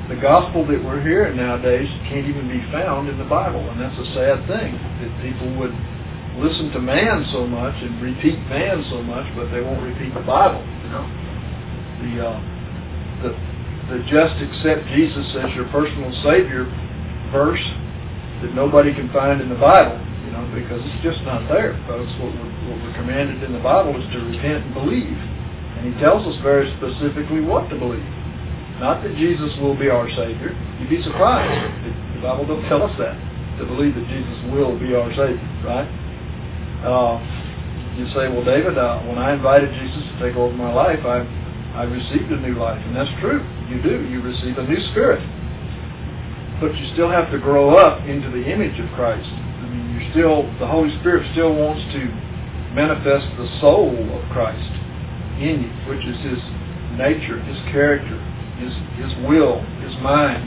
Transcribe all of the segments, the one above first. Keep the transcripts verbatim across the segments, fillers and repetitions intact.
the gospel that we're hearing nowadays can't even be found in the Bible, and that's a sad thing, that people would listen to man so much and repeat man so much, but they won't repeat the Bible. You know, the uh, the the just accept Jesus as your personal Savior verse that nobody can find in the Bible, you know, because it's just not there, folks. What we're, what we're commanded in the Bible is to repent and believe, and He tells us very specifically what to believe. Not that Jesus will be our Savior. You'd be surprised if the Bible don't tell us that, to believe that Jesus will be our Savior, right? Uh, you say, well, David, uh, when I invited Jesus to take over my life, I I received a new life, and that's true. You do. You receive a new spirit. But you still have to grow up into the image of Christ. I mean, you still, the Holy Spirit still wants to manifest the soul of Christ in you, which is His nature, His character, His His will, His mind.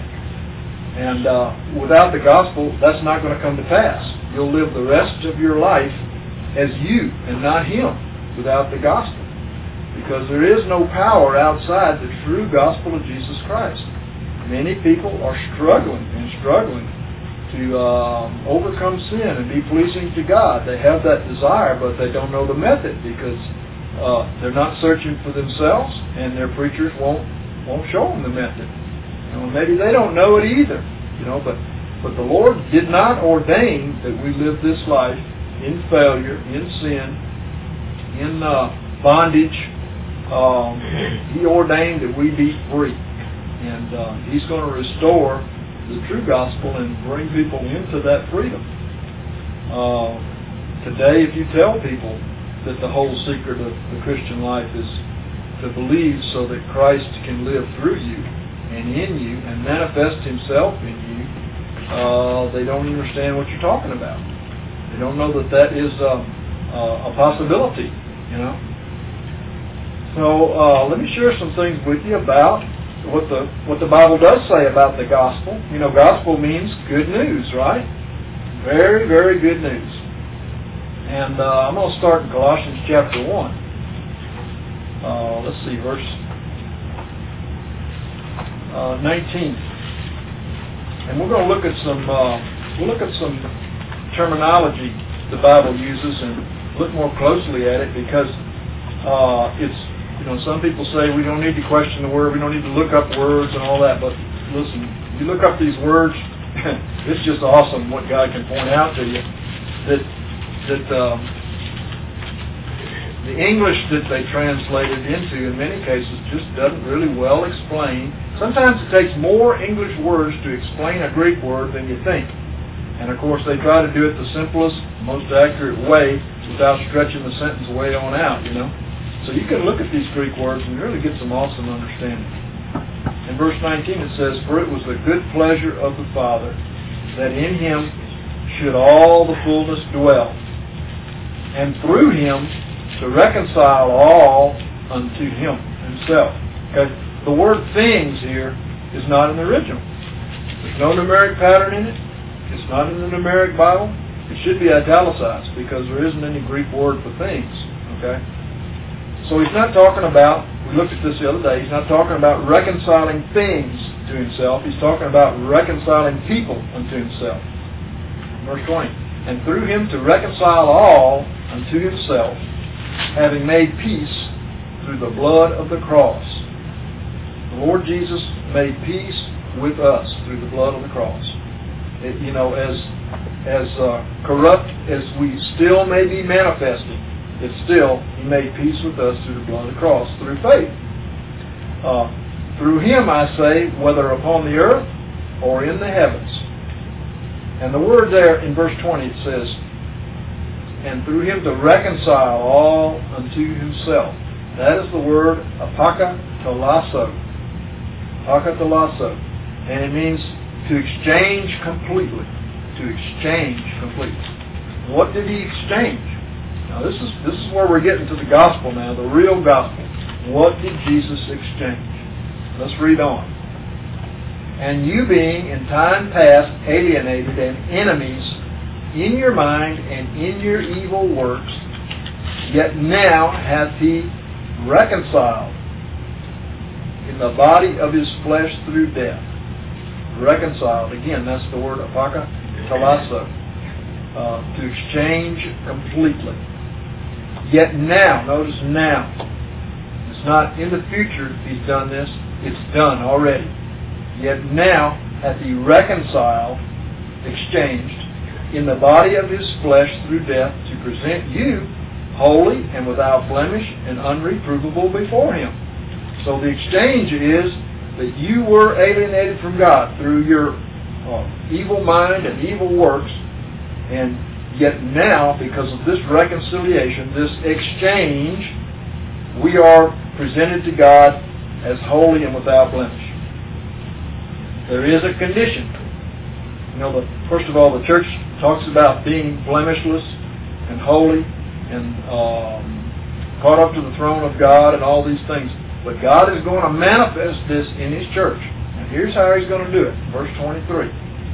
And uh, without the gospel, that's not going to come to pass. You'll live the rest of your life as you and not Him without the gospel. Because there is no power outside the true gospel of Jesus Christ. Many people are struggling and struggling to um, overcome sin and be pleasing to God. They have that desire, but they don't know the method because uh, they're not searching for themselves, and their preachers won't won't show them the method. You know, maybe they don't know it either. You know, but but the Lord did not ordain that we live this life in failure, in sin, in uh, bondage. Um, he ordained that we be free. And uh, He's going to restore the true gospel and bring people into that freedom. Uh, today, if you tell people that the whole secret of the Christian life is to believe so that Christ can live through you and in you and manifest Himself in you, uh, they don't understand what you're talking about. They don't know that that is um, uh, a possibility, you know. So uh, let me share some things with you about what the what the Bible does say about the gospel. You know, gospel means good news, right? Very, very good news. And uh, I'm going to start in Colossians chapter one. Uh, let's see, verse uh, nineteen. And we're going to look at some uh, we'll look at some terminology the Bible uses and look more closely at it because uh, it's, you know, some people say we don't need to question the Word, we don't need to look up words and all that, but listen, if you look up these words, it's just awesome what God can point out to you. That that um, the English that they translated into in many cases just doesn't really well explain. Sometimes it takes more English words to explain a Greek word than you think. And of course they try to do it the simplest, most accurate way without stretching the sentence way on out, you know. So you can look at these Greek words and really get some awesome understanding. In verse nineteen it says, "For it was the good pleasure of the Father that in Him should all the fullness dwell, and through Him to reconcile all unto Him Himself." Okay? The word "things" here is not in the original. There's no numeric pattern in it. It's not in the numeric Bible. It should be italicized because there isn't any Greek word for things. Okay? So He's not talking about, we looked at this the other day, He's not talking about reconciling things to Himself. He's talking about reconciling people unto Himself. Verse twenty. "And through Him to reconcile all unto Himself, having made peace through the blood of the cross." The Lord Jesus made peace with us through the blood of the cross. It, you know, as as uh, corrupt as we still may be manifesting, it's still He made peace with us through the blood of the cross, through faith. Uh, through Him, I say, whether upon the earth or in the heavens. And the word there in verse twenty, it says, "And through Him to reconcile all unto Himself." That is the word apokatallasso. Apokatallasso. And it means to exchange completely. To exchange completely. What did He exchange? Now this is this is where we're getting to the gospel now, the real gospel. What did Jesus exchange? Let's read on. "And you being in time past alienated and enemies in your mind and in your evil works, yet now hath He reconciled in the body of His flesh through death." reconciled. Again, that's the word apokatallasso, uh, to exchange completely. Yet now, notice now, it's not in the future he's done this, it's done already. Yet now hath he reconciled, exchanged, in the body of his flesh through death, to present you holy and without blemish and unreprovable before him. So the exchange is that you were alienated from God through your uh, evil mind and evil works, and yet now, because of this reconciliation, this exchange, we are presented to God as holy and without blemish. There is a condition. You know, the, first of all, the church talks about being blemishless and holy and um, caught up to the throne of God and all these things. But God is going to manifest this in His church. And here's how He's going to do it. Verse twenty-three.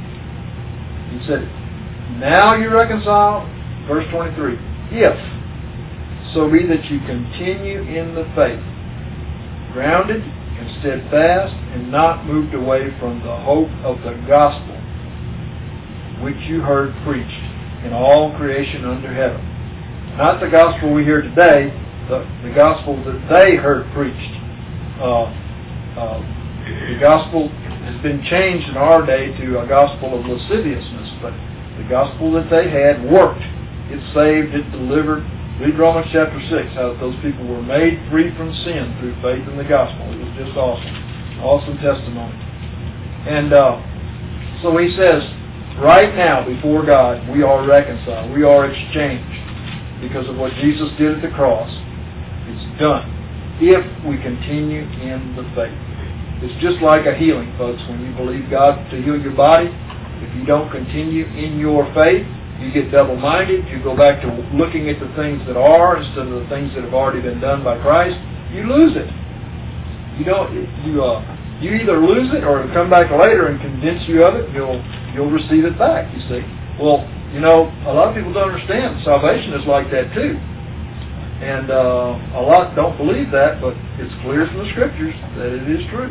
He said, now you're reconciled. Verse twenty-three. If so be that you continue in the faith, grounded and steadfast, and not moved away from the hope of the gospel which you heard preached in all creation under heaven. Not the gospel we hear today, the, the gospel that they heard preached. Uh, uh, the gospel has been changed in our day to a gospel of lasciviousness, but the gospel that they had worked. It saved, it delivered. Read Romans chapter six, how those people were made free from sin through faith in the gospel. It was just awesome. Awesome testimony. And uh, so he says, right now before God, we are reconciled. We are exchanged because of what Jesus did at the cross. It's done. If we continue in the faith. It's just like a healing, folks. When you believe God to heal your body, if you don't continue in your faith, you get double-minded. You go back to looking at the things that are instead of the things that have already been done by Christ. You lose it. You don't. You uh. You either lose it or it'll come back later and convince you of it. You'll you'll receive it back. You see. Well, you know, a lot of people don't understand salvation is like that too. And uh, a lot don't believe that, but it's clear from the Scriptures that it is true.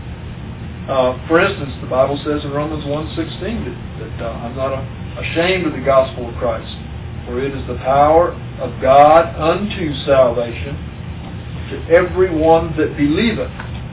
Uh, for instance, the Bible says in Romans one sixteen that, that uh, I'm not ashamed of the gospel of Christ, for it is the power of God unto salvation to everyone that believeth.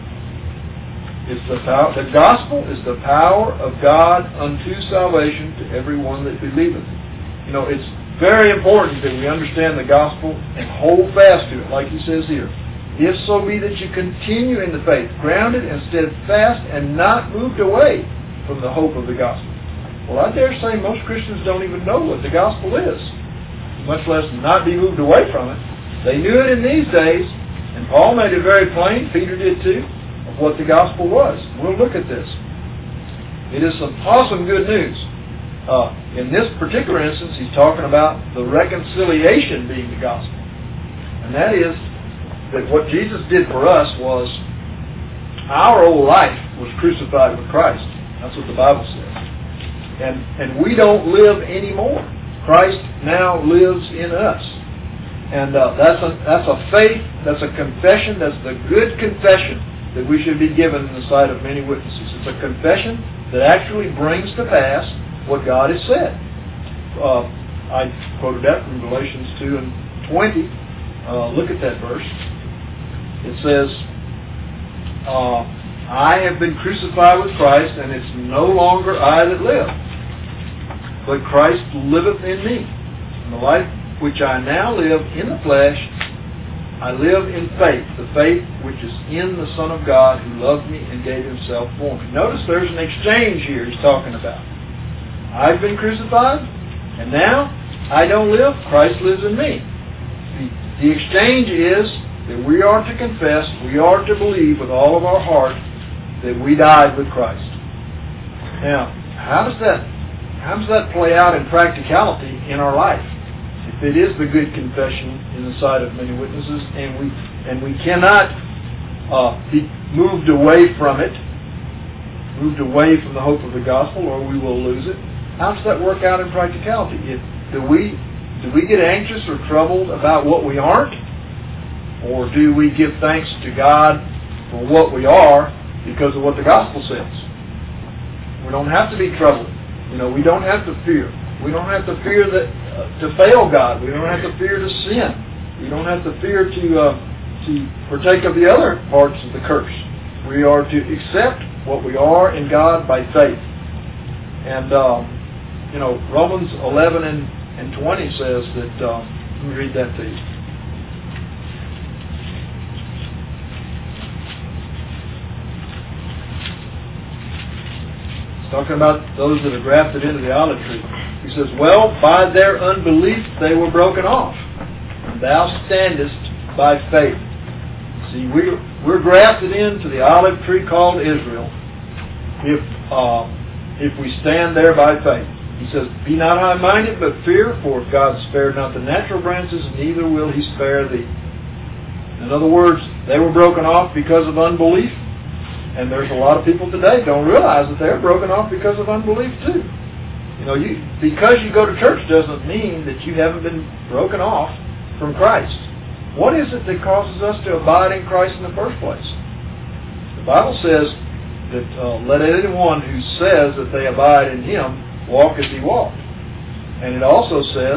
It's the power, the gospel is the power of God unto salvation to everyone that believeth. You know, it's very important that we understand the gospel and hold fast to it, like he says here. If so be that you continue in the faith, grounded and steadfast, and not moved away from the hope of the gospel. Well, I dare say most Christians don't even know what the gospel is, much less not be moved away from it. They knew it in these days, and Paul made it very plain, Peter did too, of what the gospel was. We'll look at this. It is some awesome good news. Uh, in this particular instance, he's talking about the reconciliation being the gospel. And that is that what Jesus did for us was our old life was crucified with Christ. That's what the Bible says. And and we don't live anymore. Christ now lives in us. And uh, that's a that's a faith, that's a confession, that's the good confession that we should be given in the sight of many witnesses. It's a confession that actually brings to pass what God has said. Uh, I quoted that from Galatians two and twenty. Uh, look at that verse. It says, uh, I have been crucified with Christ, and it's no longer I that live, but Christ liveth in me. And the life which I now live in the flesh, I live in faith, the faith which is in the Son of God who loved me and gave himself for me. Notice there's an exchange here he's talking about. I've been crucified, and now I don't live, Christ lives in me. The, the exchange is that we are to confess, we are to believe with all of our heart that we died with Christ. Now, how does that how does that play out in practicality in our life? If it is the good confession in the sight of many witnesses, and we and we cannot uh, be moved away from it, moved away from the hope of the gospel, or we will lose it. How does that work out in practicality? If, do we do we get anxious or troubled about what we aren't, or do we give thanks to God for what we are because of what the gospel says? We don't have to be troubled. You know, we don't have to fear. We don't have to fear that uh, to fail God. We don't have to fear to sin. We don't have to fear to uh, to partake of the other parts of the curse. We are to accept what we are in God by faith. And um, you know, Romans eleven and, and twenty says that. Uh, let me read that to you. Talking about those that are grafted into the olive tree. He says, well, by their unbelief they were broken off. And thou standest by faith. See, we're, we're grafted into the olive tree called Israel if uh, if we stand there by faith. He says, be not high-minded, but fear, for if God spared not the natural branches, neither will he spare thee. In other words, they were broken off because of unbelief. And there's a lot of people today don't realize that they're broken off because of unbelief too. You know, you because you go to church doesn't mean that you haven't been broken off from Christ. What is it that causes us to abide in Christ in the first place? The Bible says that uh, let anyone who says that they abide in Him walk as He walked. And it also says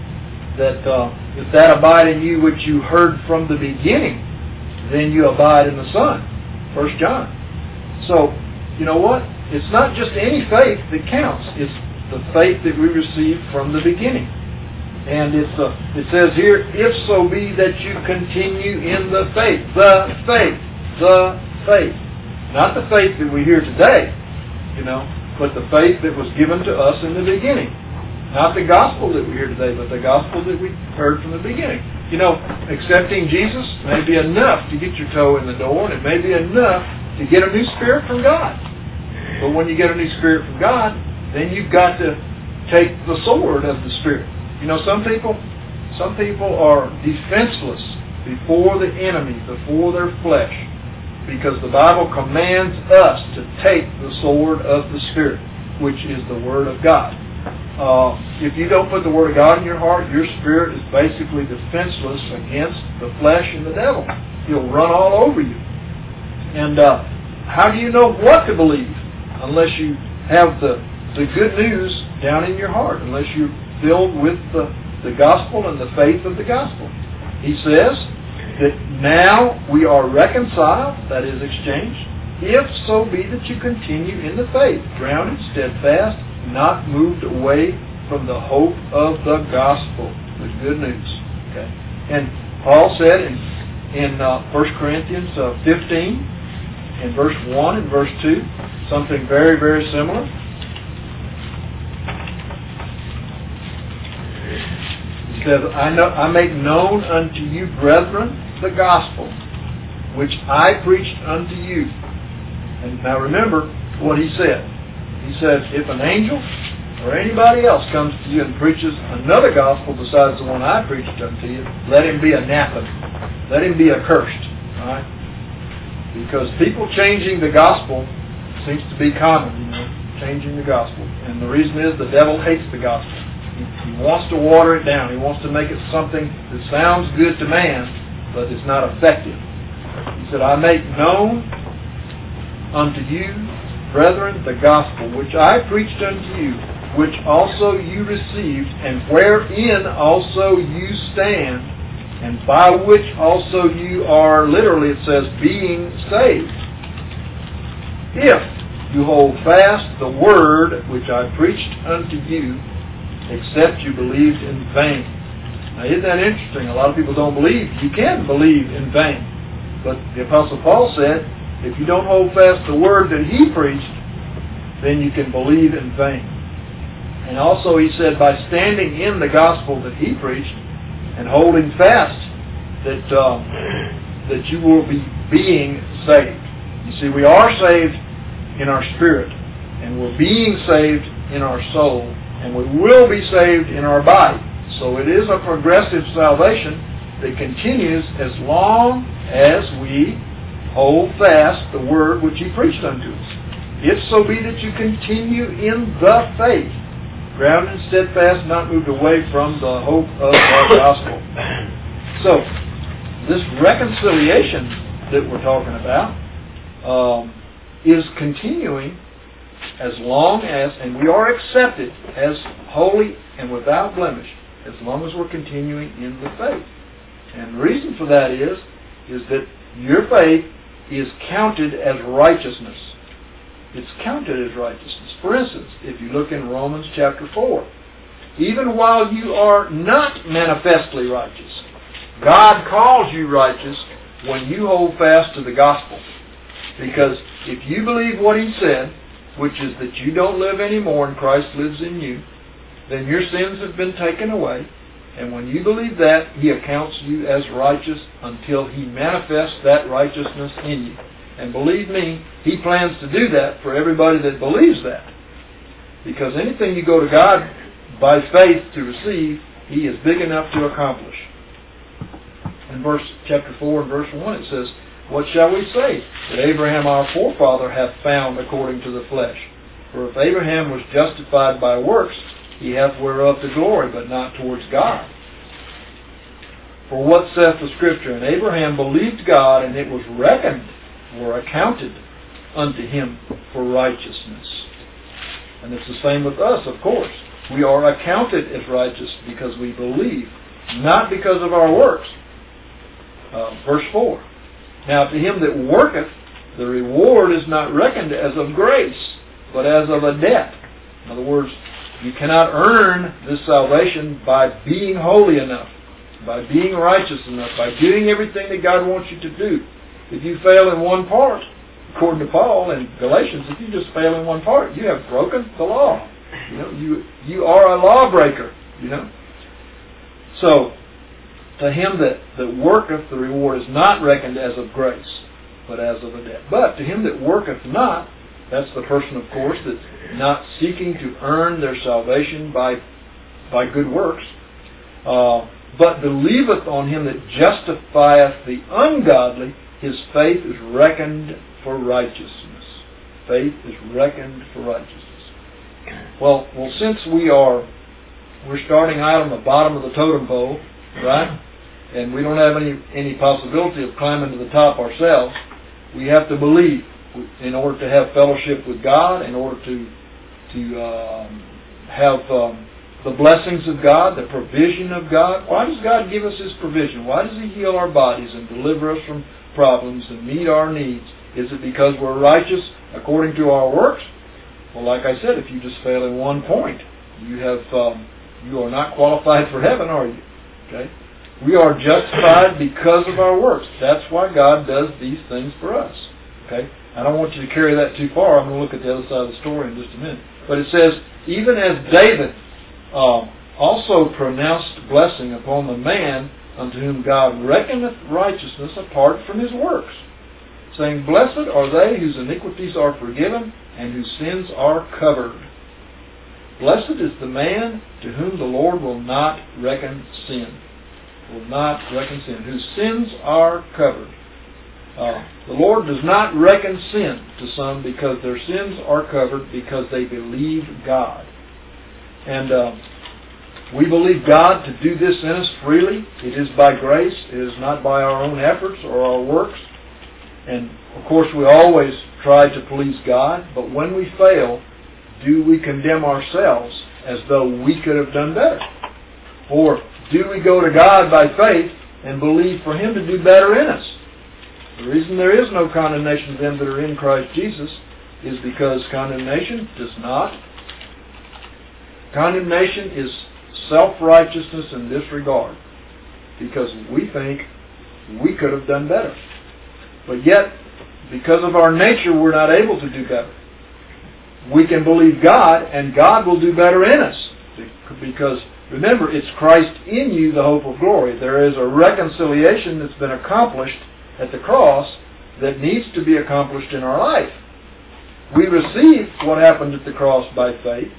that uh, if that abide in you which you heard from the beginning, then you abide in the Son. First John. So, you know what? It's not just any faith that counts. It's the faith that we received from the beginning. And it's uh, it says here, if so be that you continue in the faith. The faith. The faith. Not the faith that we hear today, you know, but the faith that was given to us in the beginning. Not the gospel that we hear today, but the gospel that we heard from the beginning. You know, accepting Jesus may be enough to get your toe in the door, and it may be enough to get a new spirit from God. But when you get a new spirit from God, then you've got to take the sword of the Spirit. You know, some people, some people are defenseless before the enemy, before their flesh, because the Bible commands us to take the sword of the Spirit, which is the Word of God. Uh, if you don't put the Word of God in your heart, your spirit is basically defenseless against the flesh and the devil. He'll run all over you. And uh, how do you know what to believe unless you have the, the good news down in your heart, unless you're filled with the, the gospel and the faith of the gospel? He says that now we are reconciled, that is exchanged, if so be that you continue in the faith, grounded, steadfast, not moved away from the hope of the gospel, the good news. Okay, and Paul said in in uh, First Corinthians uh, fifteen, in verse one and verse two, something very very similar. He says, "I know I make known unto you, brethren, the gospel which I preached unto you." And now remember what he said. He says, if an angel or anybody else comes to you and preaches another gospel besides the one I preached unto you, let him be anathema. Let him be accursed. All right? Because people changing the gospel seems to be common, you know, changing the gospel. And the reason is the devil hates the gospel. He, he wants to water it down. He wants to make it something that sounds good to man, but it's not effective. He said, I make known unto you, brethren, the gospel which I preached unto you, which also you received, and wherein also you stand, and by which also you are, literally it says, being saved, if you hold fast the word which I preached unto you, except you believed in vain. Now isn't that interesting? A lot of people don't believe. You can believe in vain. But the Apostle Paul said, if you don't hold fast the word that he preached, then you can believe in vain. And also he said, by standing in the gospel that he preached and holding fast, that um, that you will be being saved. You see, we are saved in our spirit, and we're being saved in our soul, and we will be saved in our body. So it is a progressive salvation that continues as long as we hold fast the word which he preached unto us. If so be that you continue in the faith, grounded and steadfast, not moved away from the hope of our gospel. So, this reconciliation that we're talking about um, is continuing as long as, and we are accepted as holy and without blemish, as long as we're continuing in the faith. And the reason for that is, is that your faith is counted as righteousness. It's counted as righteousness. For instance, if you look in Romans chapter four, even while you are not manifestly righteous, God calls you righteous when you hold fast to the gospel. Because if you believe what He said, which is that you don't live anymore and Christ lives in you, then your sins have been taken away. And when you believe that, He accounts you as righteous until He manifests that righteousness in you. And believe me, He plans to do that for everybody that believes that. Because anything you go to God by faith to receive, He is big enough to accomplish. In verse chapter four and verse one it says, "What shall we say? That Abraham our forefather hath found according to the flesh. For if Abraham was justified by works, he hath whereof to glory, but not towards God. For what saith the Scripture? And Abraham believed God, and it was reckoned," or accounted, "unto him for righteousness." And it's the same with us, of course. We are accounted as righteous because we believe, not because of our works. Uh, verse four. "Now to him that worketh, the reward is not reckoned as of grace, but as of a debt." In other words, you cannot earn this salvation by being holy enough, by being righteous enough, by doing everything that God wants you to do. If you fail in one part, according to Paul in Galatians, if you just fail in one part, you have broken the law. You know, you you are a lawbreaker. You know. So, to him that, that worketh, the reward is not reckoned as of grace, but as of a debt. But to him that worketh not, that's the person, of course, that's not seeking to earn their salvation by by good works, uh, but believeth on him that justifieth the ungodly, his faith is reckoned for righteousness. Faith is reckoned for righteousness. Well, well, since we are we're starting out on the bottom of the totem pole, right? And we don't have any any possibility of climbing to the top ourselves. We have to believe in order to have fellowship with God, in order to to um, have um, the blessings of God, the provision of God. Why does God give us His provision? Why does He heal our bodies and deliver us from problems and meet our needs? Is it because we're righteous according to our works? Well, like I said, if you just fail in one point, you have um, you are not qualified for heaven, are you? Okay. We are justified because of our works. That's why God does these things for us. Okay? I don't want you to carry that too far. I'm going to look at the other side of the story in just a minute. But it says, even as David uh, also pronounced blessing upon the man unto whom God reckoneth righteousness apart from his works, saying, Blessed are they whose iniquities are forgiven and whose sins are covered. Blessed is the man to whom the Lord will not reckon sin. Will not reckon sin, whose sins are covered. Uh, the Lord does not reckon sin to some because their sins are covered because they believe God. And uh, we believe God to do this in us freely. It is by grace. It is not by our own efforts or our works. And of course we always try to please God, but when we fail, do we condemn ourselves as though we could have done better? Or do we go to God by faith and believe for Him to do better in us? The reason there is no condemnation to them that are in Christ Jesus is because condemnation does not. Condemnation is self-righteousness in this regard, because we think we could have done better. But yet, because of our nature, we're not able to do better. We can believe God, and God will do better in us. Because, remember, it's Christ in you, the hope of glory. There is a reconciliation that's been accomplished at the cross that needs to be accomplished in our life. We receive what happened at the cross by faith,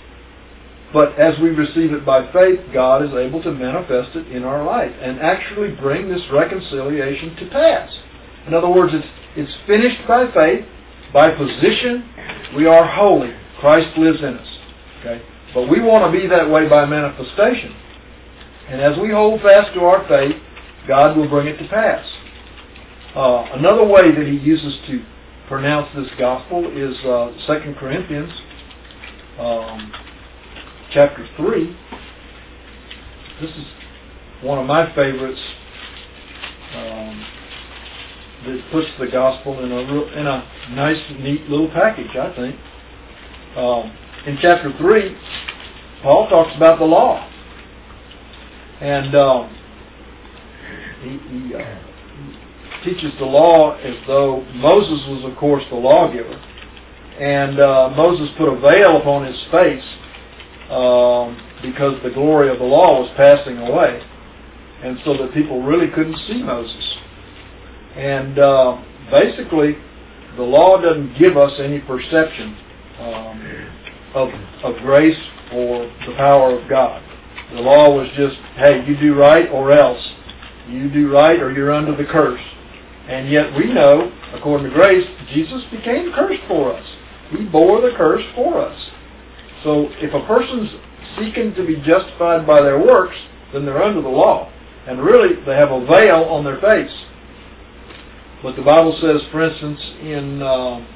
but as we receive it by faith, God is able to manifest it in our life and actually bring this reconciliation to pass. In other words, it's, it's finished by faith. By position, we are holy. Christ lives in us. Okay? But we want to be that way by manifestation. And as we hold fast to our faith, God will bring it to pass. Uh, another way that He uses to pronounce this gospel is uh, Second Corinthians um, chapter three. This is one of my favorites um, that puts the gospel in a real, in a nice, neat little package, I think. Um, in chapter three, Paul talks about the law. And um, he, he, uh, he teaches the law as though Moses was, of course, the lawgiver. And uh, Moses put a veil upon his face um, because the glory of the law was passing away. And so that people really couldn't see Moses. And uh, basically, the law doesn't give us any perception um, of, of grace or the power of God. The law was just, hey, you do right or else. You do right or you're under the curse. And yet we know, according to grace, Jesus became cursed for us. He bore the curse for us. So if a person's seeking to be justified by their works, then they're under the law. And really, they have a veil on their face. But the Bible says, for instance, in uh,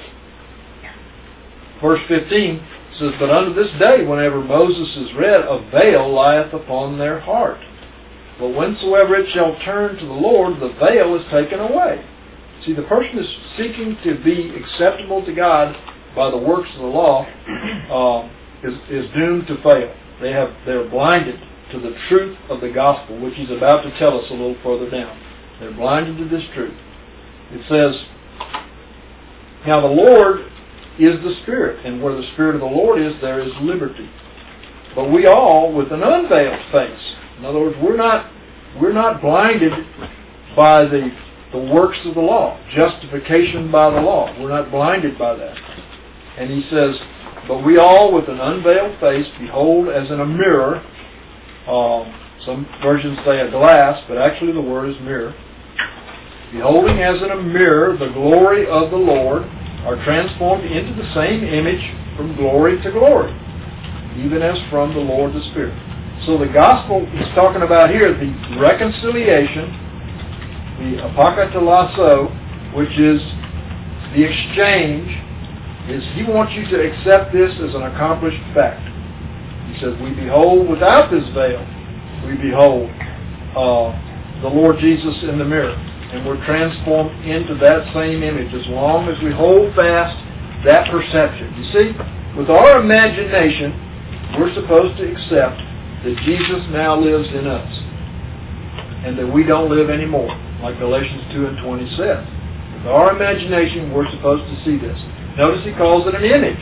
verse fifteen, it says, "But unto this day, whenever Moses is read, a veil lieth upon their heart. But whensoever it shall turn to the Lord, the veil is taken away." See, the person is seeking to be acceptable to God by the works of the law uh, is, is doomed to fail. They have, they're blinded to the truth of the gospel, which he's about to tell us a little further down. They're blinded to this truth. It says, "Now the Lord is the Spirit, and where the Spirit of the Lord is, there is liberty. But we all, with an unveiled face," in other words, we're not we're not blinded by the the works of the law, justification by the law. We're not blinded by that. And he says, "But we all, with an unveiled face, behold as in a mirror." Um, some versions say a glass, but actually the word is mirror. "Beholding as in a mirror the glory of the Lord, are transformed into the same image from glory to glory, even as from the Lord the Spirit." So the gospel he's talking about here, the reconciliation, the apokatallasso, which is the exchange, is he wants you to accept this as an accomplished fact. He says, we behold without this veil, we behold uh, the Lord Jesus in the mirror. And we're transformed into that same image as long as we hold fast that perception. You see, with our imagination, we're supposed to accept that Jesus now lives in us and that we don't live anymore, like Galatians two and twenty says. With our imagination, we're supposed to see this. Notice he calls it an image.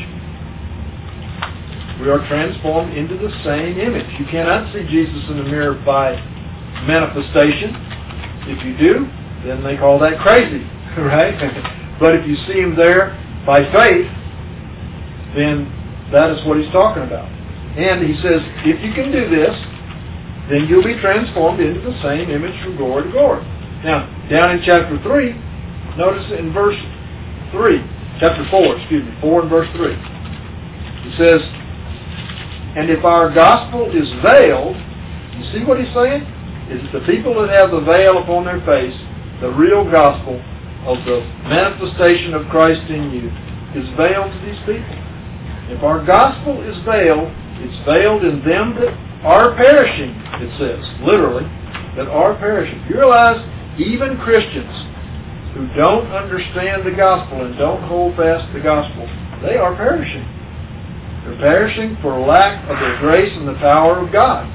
We are transformed into the same image. You cannot see Jesus in the mirror by manifestation. If you do, then they call that crazy, right? But if you see him there by faith, then that is what he's talking about. And he says, if you can do this, then you'll be transformed into the same image from glory to glory. Now, down in chapter three, notice in verse three, chapter four, excuse me, four and verse three. He says, "And if our gospel is veiled," you see what he's saying? Is that the people that have the veil upon their face, the real gospel of the manifestation of Christ in you, is veiled to these people. If our gospel is veiled, it's veiled in them that are perishing, it says, literally, that are perishing. You realize even Christians who don't understand the gospel and don't hold fast the gospel, they are perishing. They're perishing for lack of the grace and the power of God.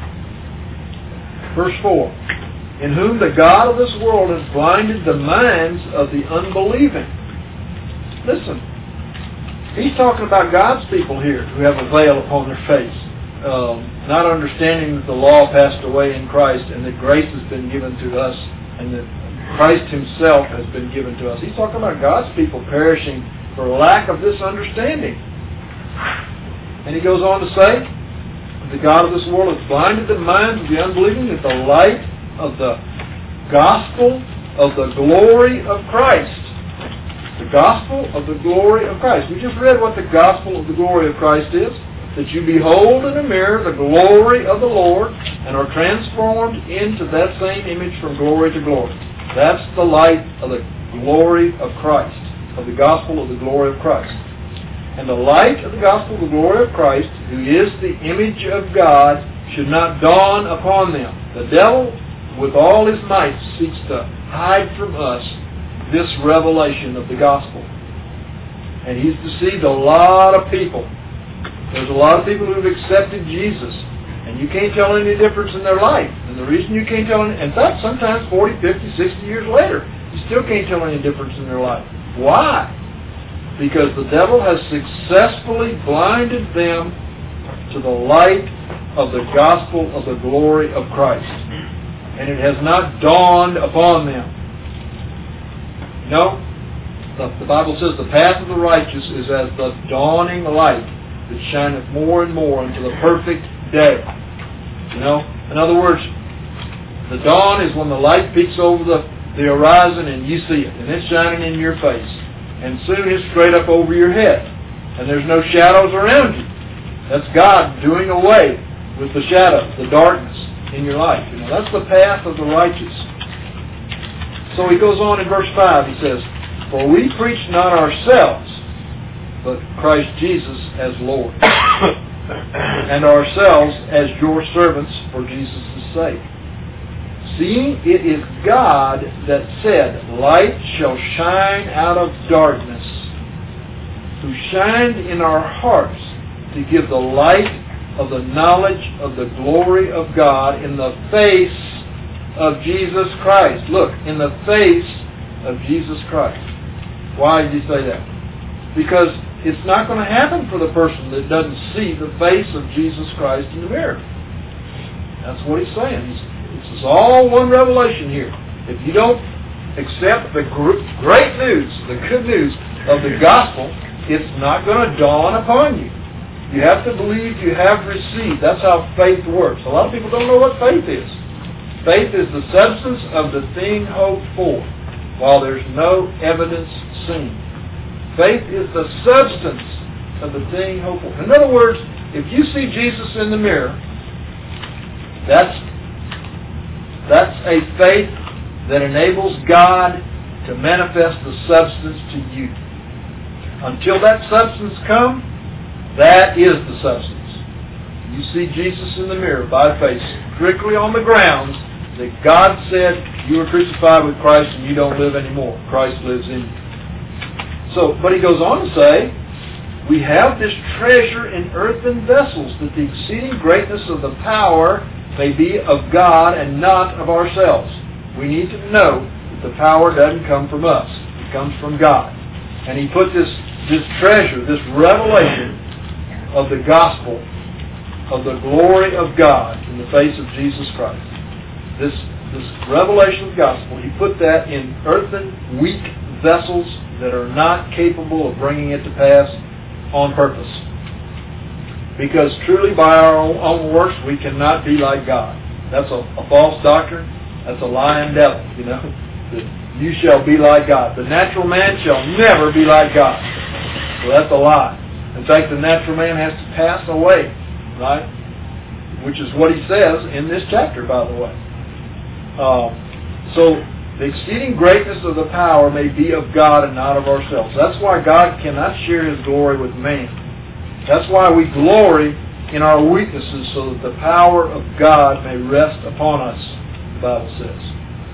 Verse four, "In whom the God of this world has blinded the minds of the unbelieving." Listen, he's talking about God's people here who have a veil upon their face, um, not understanding that the law passed away in Christ and that grace has been given to us and that Christ himself has been given to us. He's talking about God's people perishing for lack of this understanding. And he goes on to say, "The God of this world has blinded the minds of the unbelieving, that the light of the gospel of the glory of Christ." The gospel of the glory of Christ. We just read what the gospel of the glory of Christ is. That you behold in a mirror the glory of the Lord and are transformed into that same image from glory to glory. That's the light of the glory of Christ. of the gospel of the glory of Christ. And the light of the gospel of the glory of Christ, who is the image of God, should not dawn upon them. The devil, with all his might, seeks to hide from us this revelation of the gospel. And he's deceived a lot of people. There's a lot of people who have accepted Jesus, and you can't tell any difference in their life. And the reason you can't tell any, in fact, sometimes forty, fifty, sixty years later, you still can't tell any difference in their life. Why? Because the devil has successfully blinded them to the light of the gospel of the glory of Christ. And it has not dawned upon them. No, the, the Bible says the path of the righteous is as the dawning light that shineth more and more unto the perfect day. You know, in other words, the dawn is when the light peeks over the, the horizon and you see it, and it's shining in your face. And soon it's straight up over your head, and there's no shadows around you. That's God doing away with the shadows, the darkness in your life. You know, that's the path of the righteous. So he goes on in verse five, he says, "For we preach not ourselves, but Christ Jesus as Lord, and ourselves as your servants for Jesus' sake. Seeing it is God that said, Light shall shine out of darkness, who shined in our hearts to give the light of the knowledge of the glory of God in the face of Jesus Christ." Look, in the face of Jesus Christ. Why did he say that? Because it's not going to happen for the person that doesn't see the face of Jesus Christ in the mirror. That's what he's saying. He's, this is all one revelation here. If you don't accept the great news, the good news of the gospel, it's not going to dawn upon you. You have to believe you have received. That's how faith works. A lot of people don't know what faith is. Faith is the substance of the thing hoped for, while there's no evidence seen. Faith is the substance of the thing hoped for. In other words, if you see Jesus in the mirror, that's that's a faith that enables God to manifest the substance to you. Until that substance comes, that is the substance. You see Jesus in the mirror by faith, strictly on the grounds that God said you were crucified with Christ and you don't live anymore. Christ lives in you. So, but he goes on to say, we have this treasure in earthen vessels, that the exceeding greatness of the power may be of God and not of ourselves. We need to know that the power doesn't come from us. It comes from God. And he put this, this treasure, this revelation of the gospel, of the glory of God in the face of Jesus Christ. This, this revelation of the gospel, he put that in earthen, weak vessels that are not capable of bringing it to pass on purpose. Because truly by our own works we cannot be like God. That's a, a false doctrine. That's a lying devil, you know. You shall be like God. The natural man shall never be like God. So that's a lie. In fact, the natural man has to pass away, right? Which is what he says in this chapter, by the way. Uh, so, the exceeding greatness of the power may be of God and not of ourselves. That's why God cannot share His glory with man. That's why we glory in our weaknesses, so that the power of God may rest upon us, the Bible says.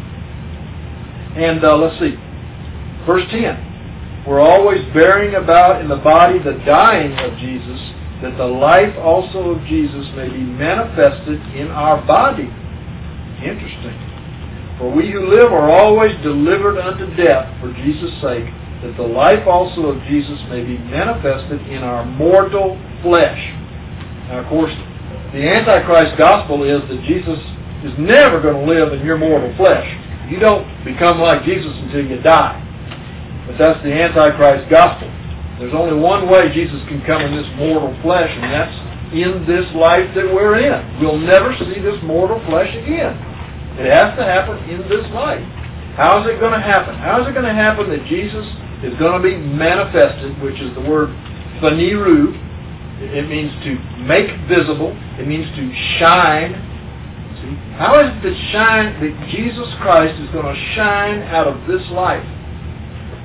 And uh, let's see, verse ten. We're always bearing about in the body the dying of Jesus, that the life also of Jesus may be manifested in our body. Interesting. For we who live are always delivered unto death for Jesus' sake, that the life also of Jesus may be manifested in our mortal flesh. Now, of course, the Antichrist gospel is that Jesus is never going to live in your mortal flesh. You don't become like Jesus until you die. But that's the Antichrist gospel. There's only one way Jesus can come in this mortal flesh, and that's in this life that we're in. We'll never see this mortal flesh again. It has to happen in this life. How is it going to happen? How is it going to happen that Jesus is going to be manifested, which is the word phaniru. It means to make visible. It means to shine. See? How is it that shine that Jesus Christ is going to shine out of this life?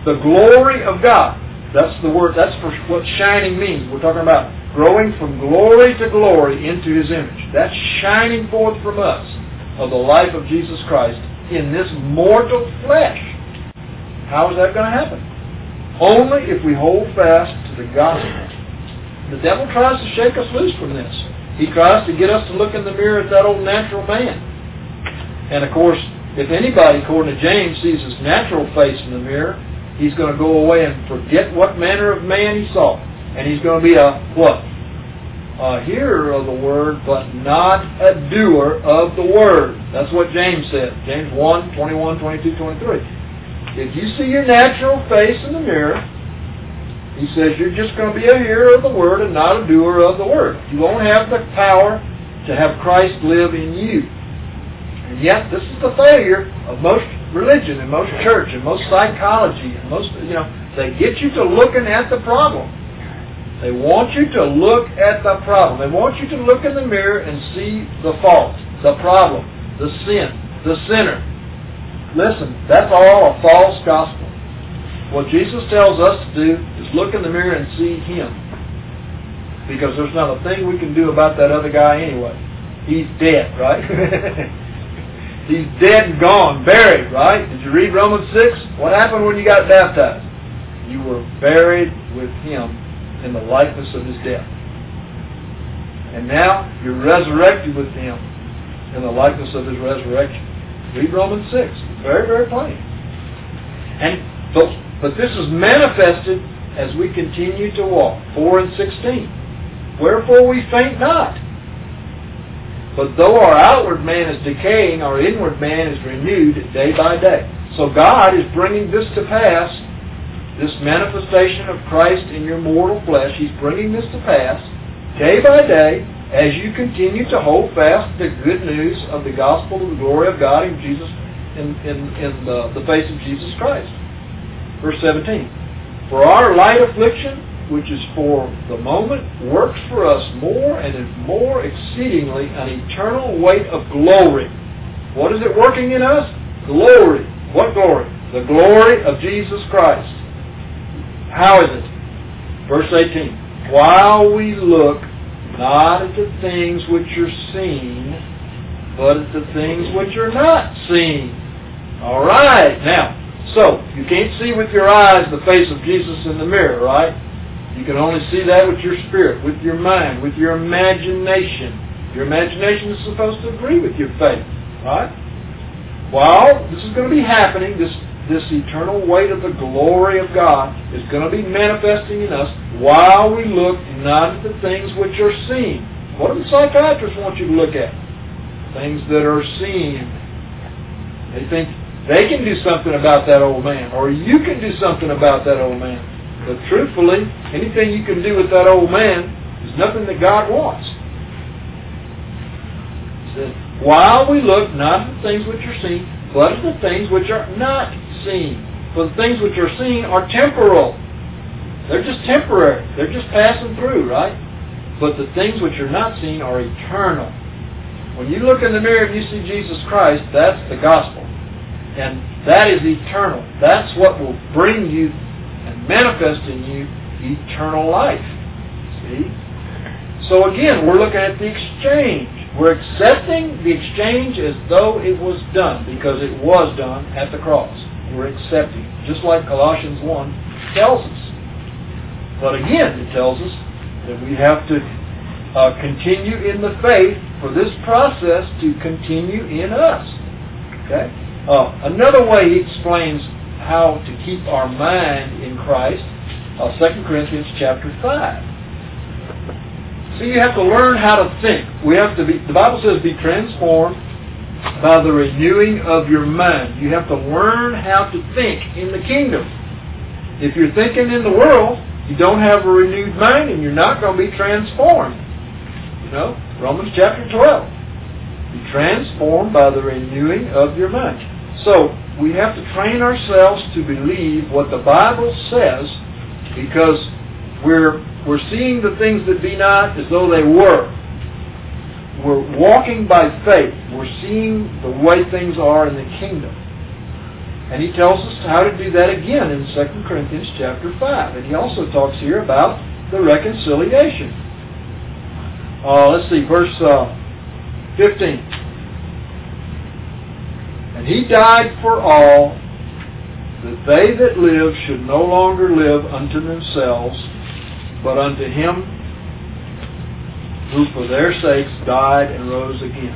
the glory of God. That's the word, that's for what shining means. We're talking about growing from glory to glory into His image. That's shining forth from us of the life of Jesus Christ in this mortal flesh. How is that going to happen? Only if we hold fast to the gospel. The devil tries to shake us loose from this. He tries to get us to look in the mirror at that old natural man. And of course, if anybody, according to James, sees his natural face in the mirror, he's going to go away and forget what manner of man he saw. And he's going to be a, what? A hearer of the word, but not a doer of the word. That's what James said. James one, twenty-one, twenty-two, twenty-three. If you see your natural face in the mirror, he says you're just going to be a hearer of the word and not a doer of the word. You won't have the power to have Christ live in you. And yet, this is the failure of most religion and most church and most psychology and most, you know, they get you to looking at the problem. They want you to look at the problem. They want you to look in the mirror and see the fault, the problem, the sin, the sinner. Listen, that's all a false gospel. What Jesus tells us to do is look in the mirror and see Him. Because there's not a thing we can do about that other guy anyway. He's dead, right? He's dead and gone, buried, right? Did you read Romans six? What happened when you got baptized? You were buried with Him in the likeness of His death. And now you're resurrected with Him in the likeness of His resurrection. Read Romans six. It's very, very plain. And but, but this is manifested as we continue to walk. four and sixteen. Wherefore we faint not. But though our outward man is decaying, our inward man is renewed day by day. So God is bringing this to pass, this manifestation of Christ in your mortal flesh. He's bringing this to pass day by day as you continue to hold fast the good news of the gospel of the glory of God in Jesus, in, in, in the, the face of Jesus Christ. Verse seventeen. For our light affliction, which is for the moment, works for us more and is more exceedingly an eternal weight of glory. What is it working in us? Glory. What glory? The glory of Jesus Christ. How is it? Verse eighteen. While we look not at the things which are seen, but at the things which are not seen. All right. Now, so, you can't see with your eyes the face of Jesus in the mirror, right? You can only see that with your spirit, with your mind, with your imagination. Your imagination is supposed to agree with your faith, right? While this is going to be happening, this, this eternal weight of the glory of God is going to be manifesting in us while we look not at the things which are seen. What do the psychiatrists want you to look at? Things that are seen. They think they can do something about that old man, or you can do something about that old man. But truthfully, anything you can do with that old man is nothing that God wants. He says, while we look not at the things which are seen, but at the things which are not seen. For the things which are seen are temporal. They're just temporary. They're just passing through, right? But the things which are not seen are eternal. When you look in the mirror and you see Jesus Christ, that's the gospel. And that is eternal. That's what will bring you and manifest in you eternal life. See? So again, we're looking at the exchange. We're accepting the exchange as though it was done, because it was done at the cross. We're accepting, just like Colossians one tells us. But again, it tells us that we have to uh, continue in the faith for this process to continue in us. Okay? Uh, another way he explains how to keep our mind in Christ, uh, Second Corinthians chapter five. So you have to learn how to think. We have to be, the Bible says, be transformed by the renewing of your mind. You have to learn how to think in the kingdom. If you're thinking in the world, you don't have a renewed mind and you're not going to be transformed. You know, Romans chapter twelve. Be transformed by the renewing of your mind. So, we have to train ourselves to believe what the Bible says, because we're we're seeing the things that be not as though they were. We're walking by faith. We're seeing the way things are in the kingdom. And he tells us how to do that again in Second Corinthians chapter five. And he also talks here about the reconciliation. Uh, let's see, verse uh, fifteen. And he died for all, that they that live should no longer live unto themselves, but unto him who for their sakes died and rose again.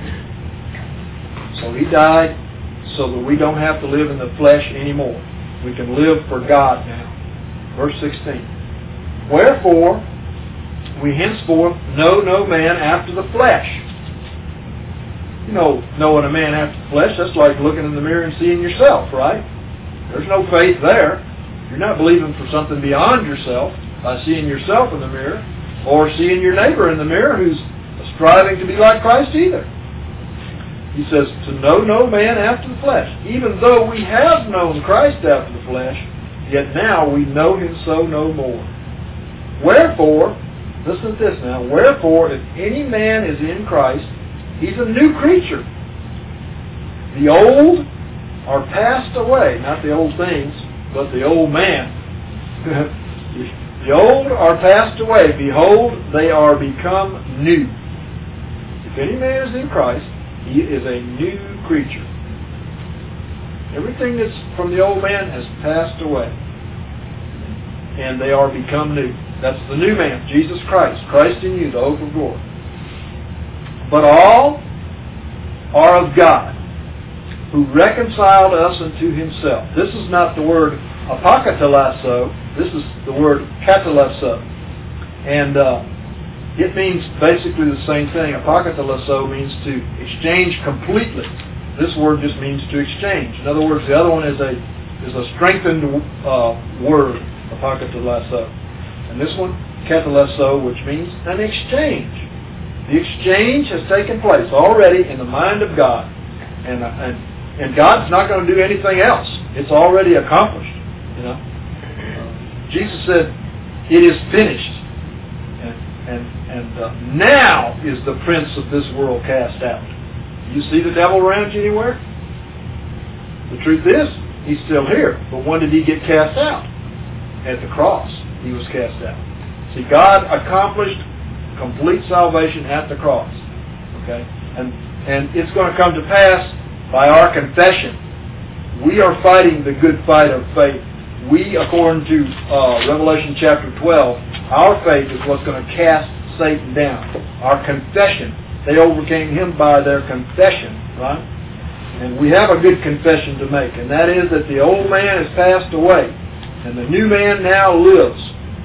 So he died so that we don't have to live in the flesh anymore. We can live for God now. Verse sixteen. Wherefore, we henceforth know no man after the flesh. You know, knowing a man after the flesh, that's like looking in the mirror and seeing yourself, right? There's no faith there. You're not believing for something beyond yourself by seeing yourself in the mirror or seeing your neighbor in the mirror who's striving to be like Christ either. He says, to know no man after the flesh. Even though we have known Christ after the flesh, yet now we know him so no more. Wherefore, listen to this now, wherefore if any man is in Christ, he's a new creature. The old are passed away, not the old things, but the old man. The old are passed away. Behold, they are become new. If any man is in Christ, he is a new creature. Everything that's from the old man has passed away. And they are become new. That's the new man, Jesus Christ. Christ in you, the hope of glory. But all are of God, who reconciled us unto himself. This is not the word apokatallasso. This is the word katallasso. And uh, it means basically the same thing. Apokatallasso means to exchange completely. This word just means to exchange. In other words, the other one is a is a strengthened uh, word, apokatallasso. And this one, katallasso, which means an exchange. The exchange has taken place already in the mind of God. And, and, and God's not going to do anything else. It's already accomplished. You know, uh, Jesus said, it is finished. And, and, and uh, now is the prince of this world cast out. You see the devil around you anywhere? The truth is, he's still here. But when did he get cast out? At the cross, he was cast out. See, God accomplished complete salvation at the cross. Okay? And and it's going to come to pass by our confession. We are fighting the good fight of faith. We, according to uh, Revelation chapter twelve, our faith is what's going to cast Satan down. Our confession. They overcame him by their confession, right? And we have a good confession to make, and that is that the old man has passed away, and the new man now lives.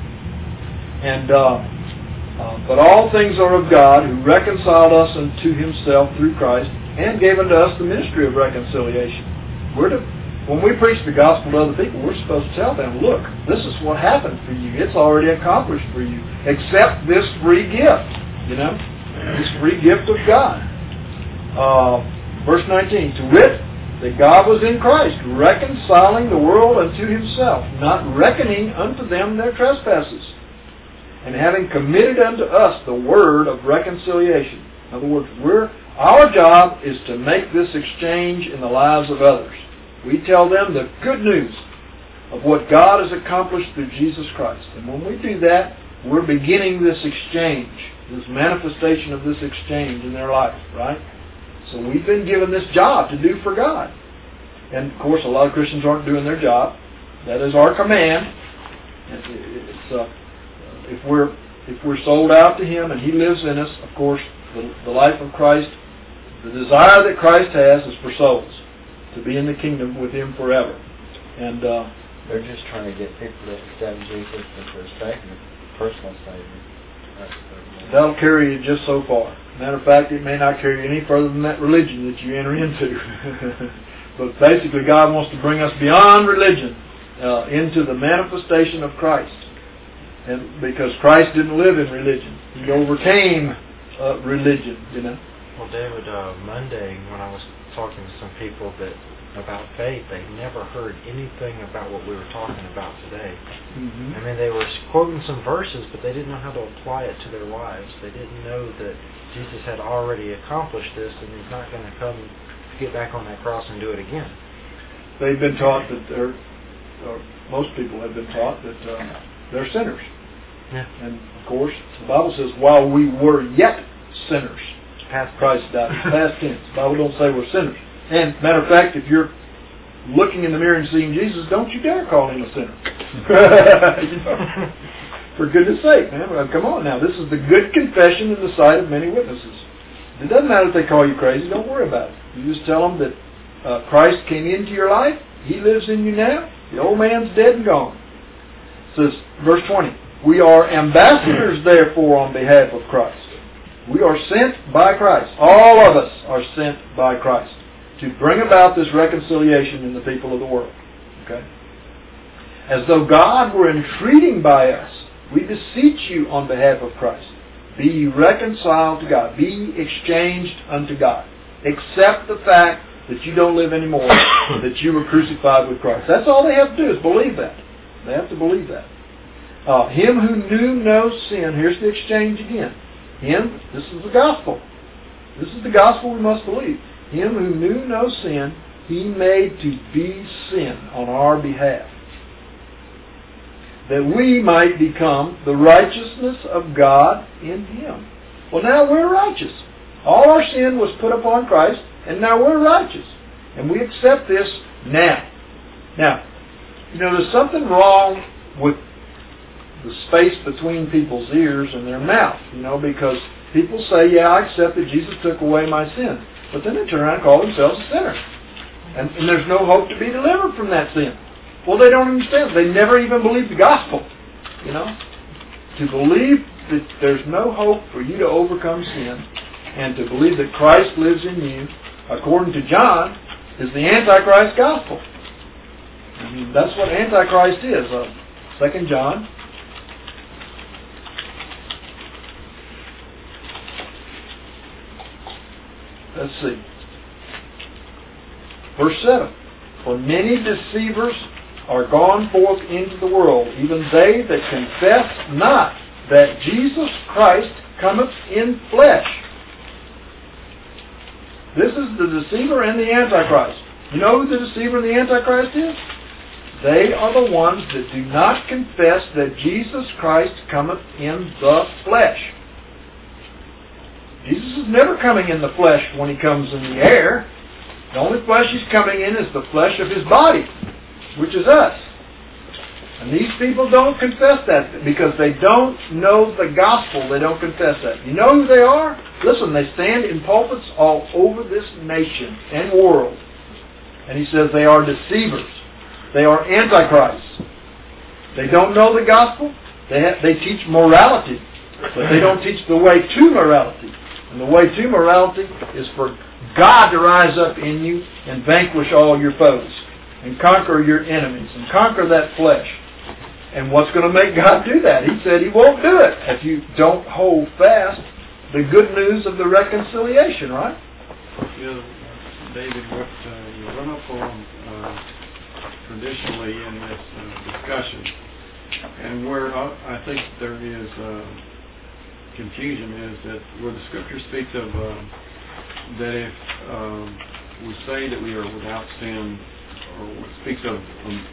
And uh, Uh, but all things are of God, who reconciled us unto himself through Christ, and gave unto us the ministry of reconciliation. We're to, when we preach the gospel to other people, we're supposed to tell them, look, this is what happened for you. It's already accomplished for you. Accept this free gift, you know, this free gift of God. Uh, verse nineteen, to wit, that God was in Christ, reconciling the world unto himself, not reckoning unto them their trespasses, and having committed unto us the word of reconciliation. In other words, we're, our job is to make this exchange in the lives of others. We tell them the good news of what God has accomplished through Jesus Christ. And when we do that, we're beginning this exchange, this manifestation of this exchange in their life, right? So we've been given this job to do for God. And of course, a lot of Christians aren't doing their job. That is our command. It's uh, If we're if we're sold out to him and he lives in us, of course, the, the life of Christ, the desire that Christ has is for souls, to be in the kingdom with him forever. And uh, they're just trying to get people to accept Jesus as their Savior, personal Savior. That'll carry you just so far. Matter of fact, it may not carry you any further than that religion that you enter into. But basically, God wants to bring us beyond religion uh, into the manifestation of Christ. And because Christ didn't live in religion. He overcame uh, religion, you know. Well, David, uh, Monday when I was talking to some people that about faith, they never heard anything about what we were talking about today. Mm-hmm. I mean, they were quoting some verses, but they didn't know how to apply it to their lives. They didn't know that Jesus had already accomplished this, and he's not going to come get back on that cross and do it again. they've been taught that they're, or most people have been taught that uh, they're sinners. Yeah. And of course, the Bible says, while we were yet sinners, Past Christ died. Past tense. The Bible don't say we're sinners. And matter of fact, if you're looking in the mirror and seeing Jesus, don't you dare call him a sinner. You know? For goodness sake, man. Well, come on now. This is the good confession in the sight of many witnesses. It doesn't matter if they call you crazy. Don't worry about it. You just tell them that uh, Christ came into your life. He lives in you now. The old man's dead and gone. It says, verse twenty, we are ambassadors, therefore, on behalf of Christ. We are sent by Christ. All of us are sent by Christ to bring about this reconciliation in the people of the world. Okay? As though God were entreating by us, we beseech you on behalf of Christ. Be ye reconciled to God. Be exchanged unto God. Accept the fact that you don't live anymore, that you were crucified with Christ. That's all they have to do is believe that. They have to believe that. Uh, him who knew no sin, here's the exchange again. Him, this is the gospel. This is the gospel we must believe. Him who knew no sin, he made to be sin on our behalf, that we might become the righteousness of God in him. Well, now we're righteous. All our sin was put upon Christ, and now we're righteous. And we accept this now. Now, you know, there's something wrong with the space between people's ears and their mouth, you know, because people say, yeah, I accept that Jesus took away my sin. But then they turn around and call themselves a sinner. And, and there's no hope to be delivered from that sin. Well, they don't understand. They never even believe the gospel, you know. To believe that there's no hope for you to overcome sin and to believe that Christ lives in you, according to John, is the Antichrist gospel. I mean, that's what Antichrist is. Uh, Second John. Let's see. Verse seven. For many deceivers are gone forth into the world, even they that confess not that Jesus Christ cometh in flesh. This is the deceiver and the Antichrist. You know who the deceiver and the Antichrist is? They are the ones that do not confess that Jesus Christ cometh in the flesh. Jesus is never coming in the flesh when he comes in the air. The only flesh he's coming in is the flesh of his body, which is us. And these people don't confess that because they don't know the gospel. They don't confess that. You know who they are? Listen, they stand in pulpits all over this nation and world. And he says they are deceivers. They are antichrists. They don't know the gospel. They have, they teach morality, but they don't teach the way to morality. And the way to morality is for God to rise up in you and vanquish all your foes and conquer your enemies and conquer that flesh. And what's going to make God do that? He said he won't do it if you don't hold fast the good news of the reconciliation, right? You know, David, what uh, you run up on uh, traditionally in this uh, discussion, and where I, I think there is uh, confusion, is that where the Scripture speaks of uh, that if um, we say that we are without sin, or it speaks of um,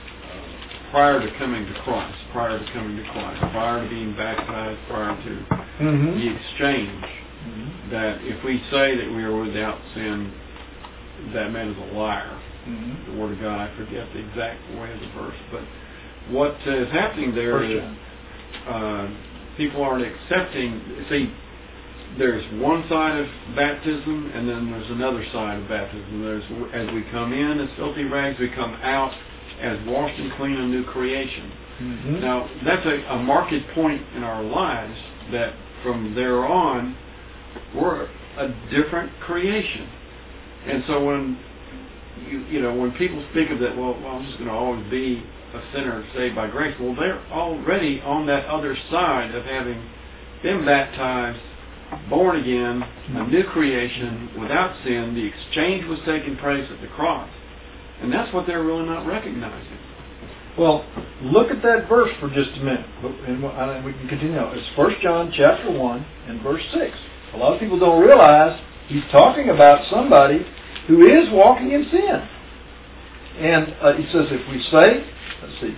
uh, prior to coming to Christ, prior to coming to Christ, prior to being baptized, prior to mm-hmm. the exchange, mm-hmm. that if we say that we are without sin, that man is a liar. Mm-hmm. The Word of God, I forget the exact way of the verse, but what is happening there First is uh, people aren't accepting. See, there's one side of baptism, and then there's another side of baptism. There's as we come in as filthy rags, we come out as washed and clean, a new creation. Mm-hmm. Now, that's a, a marked point in our lives that from there on, we're a different creation. And so when you you know when people speak of that, well, well I'm just going to always be a sinner saved by grace. Well, they're already on that other side of having been baptized, born again, a new creation, without sin. The exchange was taking place at the cross. And that's what they're really not recognizing. Well, look at that verse for just a minute, and we can continue. It's First John chapter one and verse six. A lot of people don't realize he's talking about somebody who is walking in sin. And uh, he says, if we say, let's see,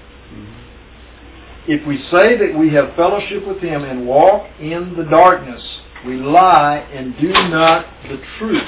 if we say that we have fellowship with Him and walk in the darkness, we lie and do not the truth.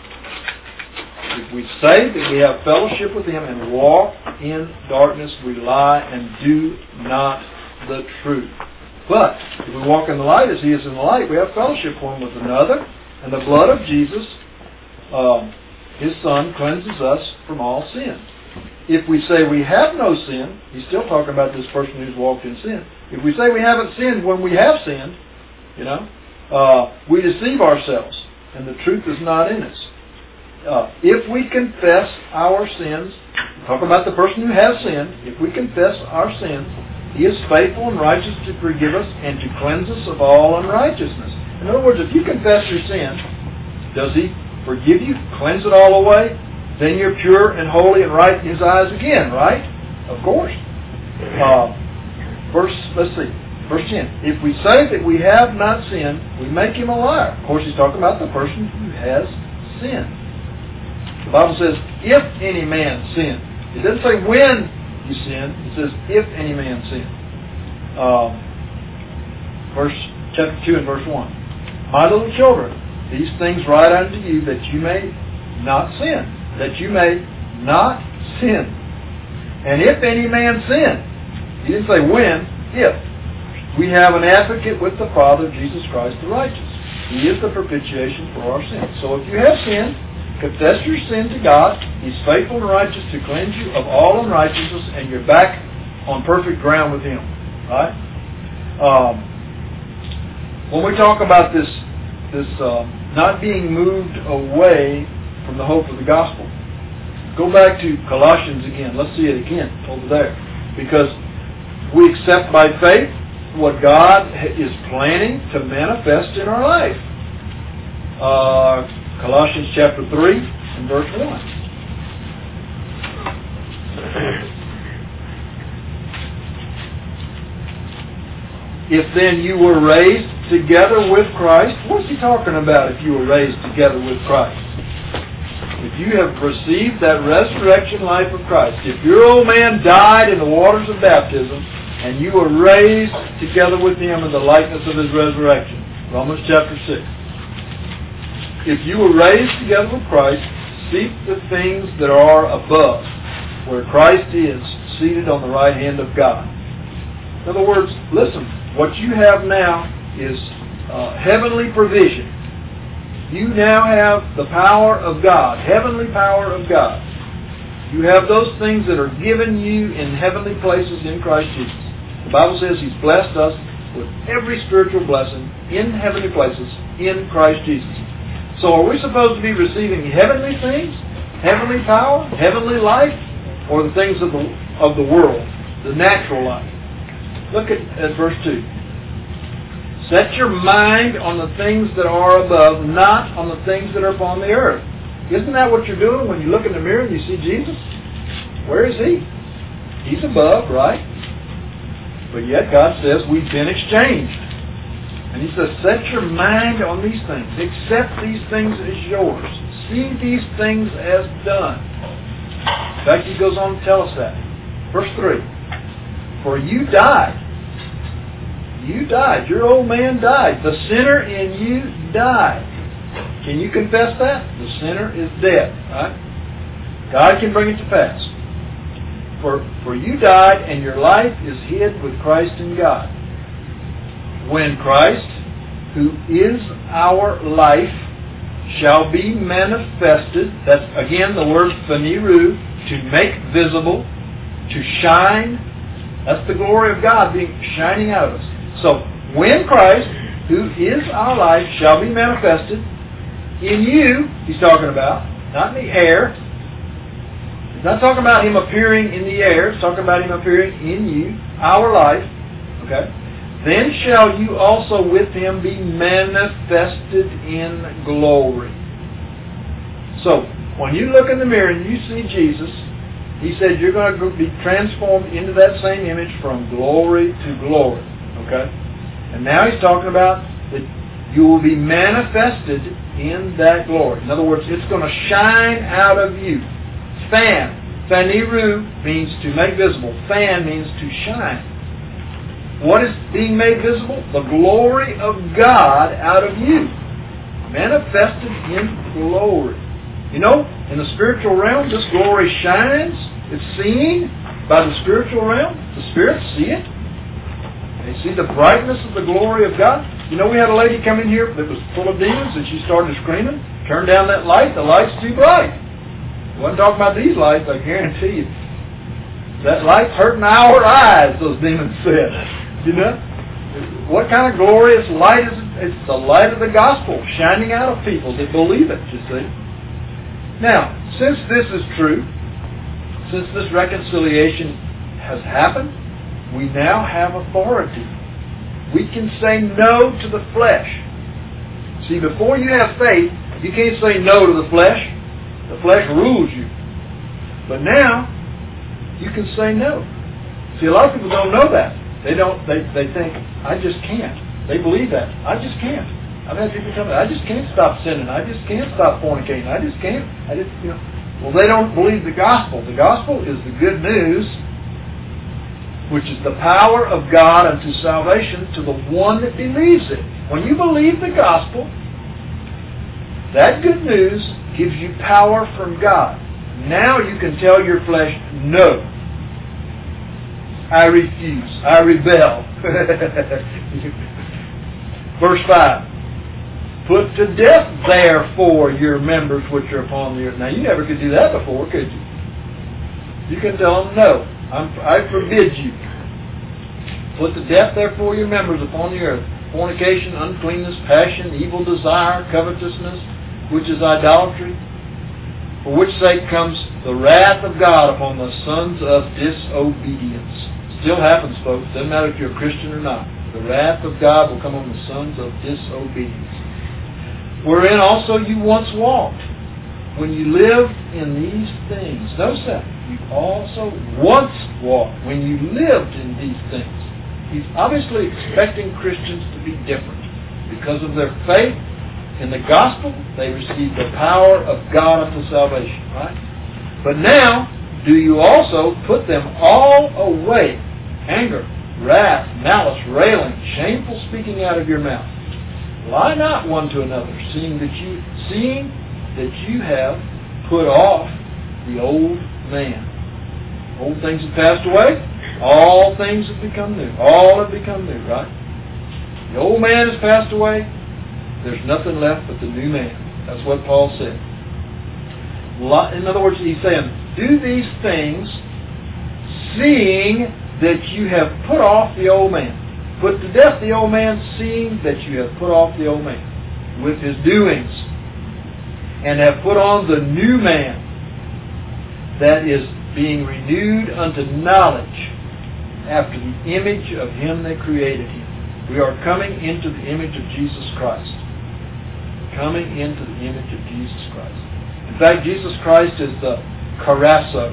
If we say that we have fellowship with Him and walk in darkness, we lie and do not the truth. But if we walk in the light as He is in the light, we have fellowship one with another, and the blood of Jesus, um, His Son, cleanses us from all sin. If we say we have no sin, he's still talking about this person who's walked in sin. If we say we haven't sinned when we have sinned, you know, uh, we deceive ourselves, and the truth is not in us. Uh, if we confess our sins, talk about the person who has sinned, if we confess our sins, He is faithful and righteous to forgive us and to cleanse us of all unrighteousness. In other words, if you confess your sin, does He forgive you, cleanse it all away? Then you're pure and holy and right in His eyes again, right? Of course. Uh, verse, let's see, verse ten. If we say that we have not sinned, we make Him a liar. Of course, he's talking about the person who has sinned. The Bible says, if any man sin. It doesn't say when you sin. It says, if any man sin. Uh, verse, chapter two and verse one. My little children, these things write unto you that you may not sin. That you may not sin. And if any man sin, he didn't say when, if. We have an advocate with the Father, Jesus Christ the righteous. He is the propitiation for our sins. So if you have sinned, confess your sin to God. He's faithful and righteous to cleanse you of all unrighteousness, and you're back on perfect ground with Him. Right? Um, when we talk about this, this uh, not being moved away from the hope of the gospel, go back to Colossians again. Let's see it again over there. Because we accept by faith what God is planning to manifest in our life. Uh, Colossians chapter three and verse one. If then you were raised together with Christ, what's he talking about if you were raised together with Christ? If you have received that resurrection life of Christ, if your old man died in the waters of baptism, and you were raised together with Him in the likeness of His resurrection, Romans chapter six. If you were raised together with Christ, seek the things that are above, where Christ is, seated on the right hand of God. In other words, listen, what you have now is uh, heavenly provision. You now have the power of God, heavenly power of God. You have those things that are given you in heavenly places in Christ Jesus. The Bible says He's blessed us with every spiritual blessing in heavenly places in Christ Jesus. So are we supposed to be receiving heavenly things, heavenly power, heavenly life, or the things of the, of the world, the natural life? Look at, at verse two. Set your mind on the things that are above, not on the things that are upon the earth. Isn't that what you're doing when you look in the mirror and you see Jesus? Where is He? He's above, right? But yet God says we've been exchanged. And He says, set your mind on these things. Accept these things as yours. See these things as done. In fact, He goes on to tell us that. Verse three. For you died. You died. Your old man died. The sinner in you died. Can you confess that? The sinner is dead. Right? God can bring it to pass. For, for you died, and your life is hid with Christ in God. When Christ, who is our life, shall be manifested, that's again the word phaniru, to make visible, to shine. That's the glory of God being shining out of us. So, when Christ, who is our life, shall be manifested in you, He's talking about, not in the air. He's not talking about Him appearing in the air. He's talking about Him appearing in you, our life. Okay? Then shall you also with Him be manifested in glory. So, when you look in the mirror and you see Jesus, He said you're going to be transformed into that same image from glory to glory. Okay? And now He's talking about that you will be manifested in that glory. In other words, it's going to shine out of you. Fan. Phaniru means to make visible. Phan means to shine. What is being made visible? The glory of God out of you. Manifested in glory. You know, in the spiritual realm, this glory shines. It's seen by the spiritual realm. The spirits see it. They see the brightness of the glory of God. You know, we had a lady come in here that was full of demons, and she started screaming. Turn down that light. The light's too bright. I wasn't talking about these lights, I guarantee you. That light's hurting our eyes, those demons said. You know? What kind of glorious light is it? It's the light of the gospel shining out of people that believe it, you see. Now, since this is true, since this reconciliation has happened, we now have authority. We can say no to the flesh. See, before you have faith, you can't say no to the flesh. The flesh rules you. But now, you can say no. See, a lot of people don't know that. They don't. They they think, I just can't. They believe that. I just can't. I've had people tell me, I just can't stop sinning. I just can't stop fornicating. I just can't. I just, you know. Well, they don't believe the gospel. The gospel is the good news, which is the power of God unto salvation to the one that believes it. When you believe the gospel, that good news gives you power from God. Now you can tell your flesh, no. I refuse. I rebel. Verse five. Put to death, therefore, your members which are upon the earth. Now, you never could do that before, could you? You can tell them, no, I'm, I forbid you. Put to death, therefore, your members upon the earth. Fornication, uncleanness, passion, evil desire, covetousness, which is idolatry, for which sake comes the wrath of God upon the sons of disobedience. Still happens, folks. Doesn't matter if you're a Christian or not. The wrath of God will come on the sons of disobedience. Wherein also you once walked, when you lived in these things. Notice that. You also once walked, when you lived in these things. He's obviously expecting Christians to be different. Because of their faith in the gospel, they receive the power of God unto salvation. Right? But now, do you also put them all away? Anger, wrath, malice, railing, shameful speaking out of your mouth. Lie not one to another, seeing that you seeing that you have put off the old man. Old things have passed away. All things have become new. All have become new, right? The old man has passed away. There's nothing left but the new man. That's what Paul said. In other words, he's saying, do these things seeing that you have put off the old man. Put to death the old man, seeing that you have put off the old man with his doings, and have put on the new man that is being renewed unto knowledge after the image of him that created him. We are coming into the image of Jesus Christ. Coming into the image of Jesus Christ. In fact, Jesus Christ is the charasso,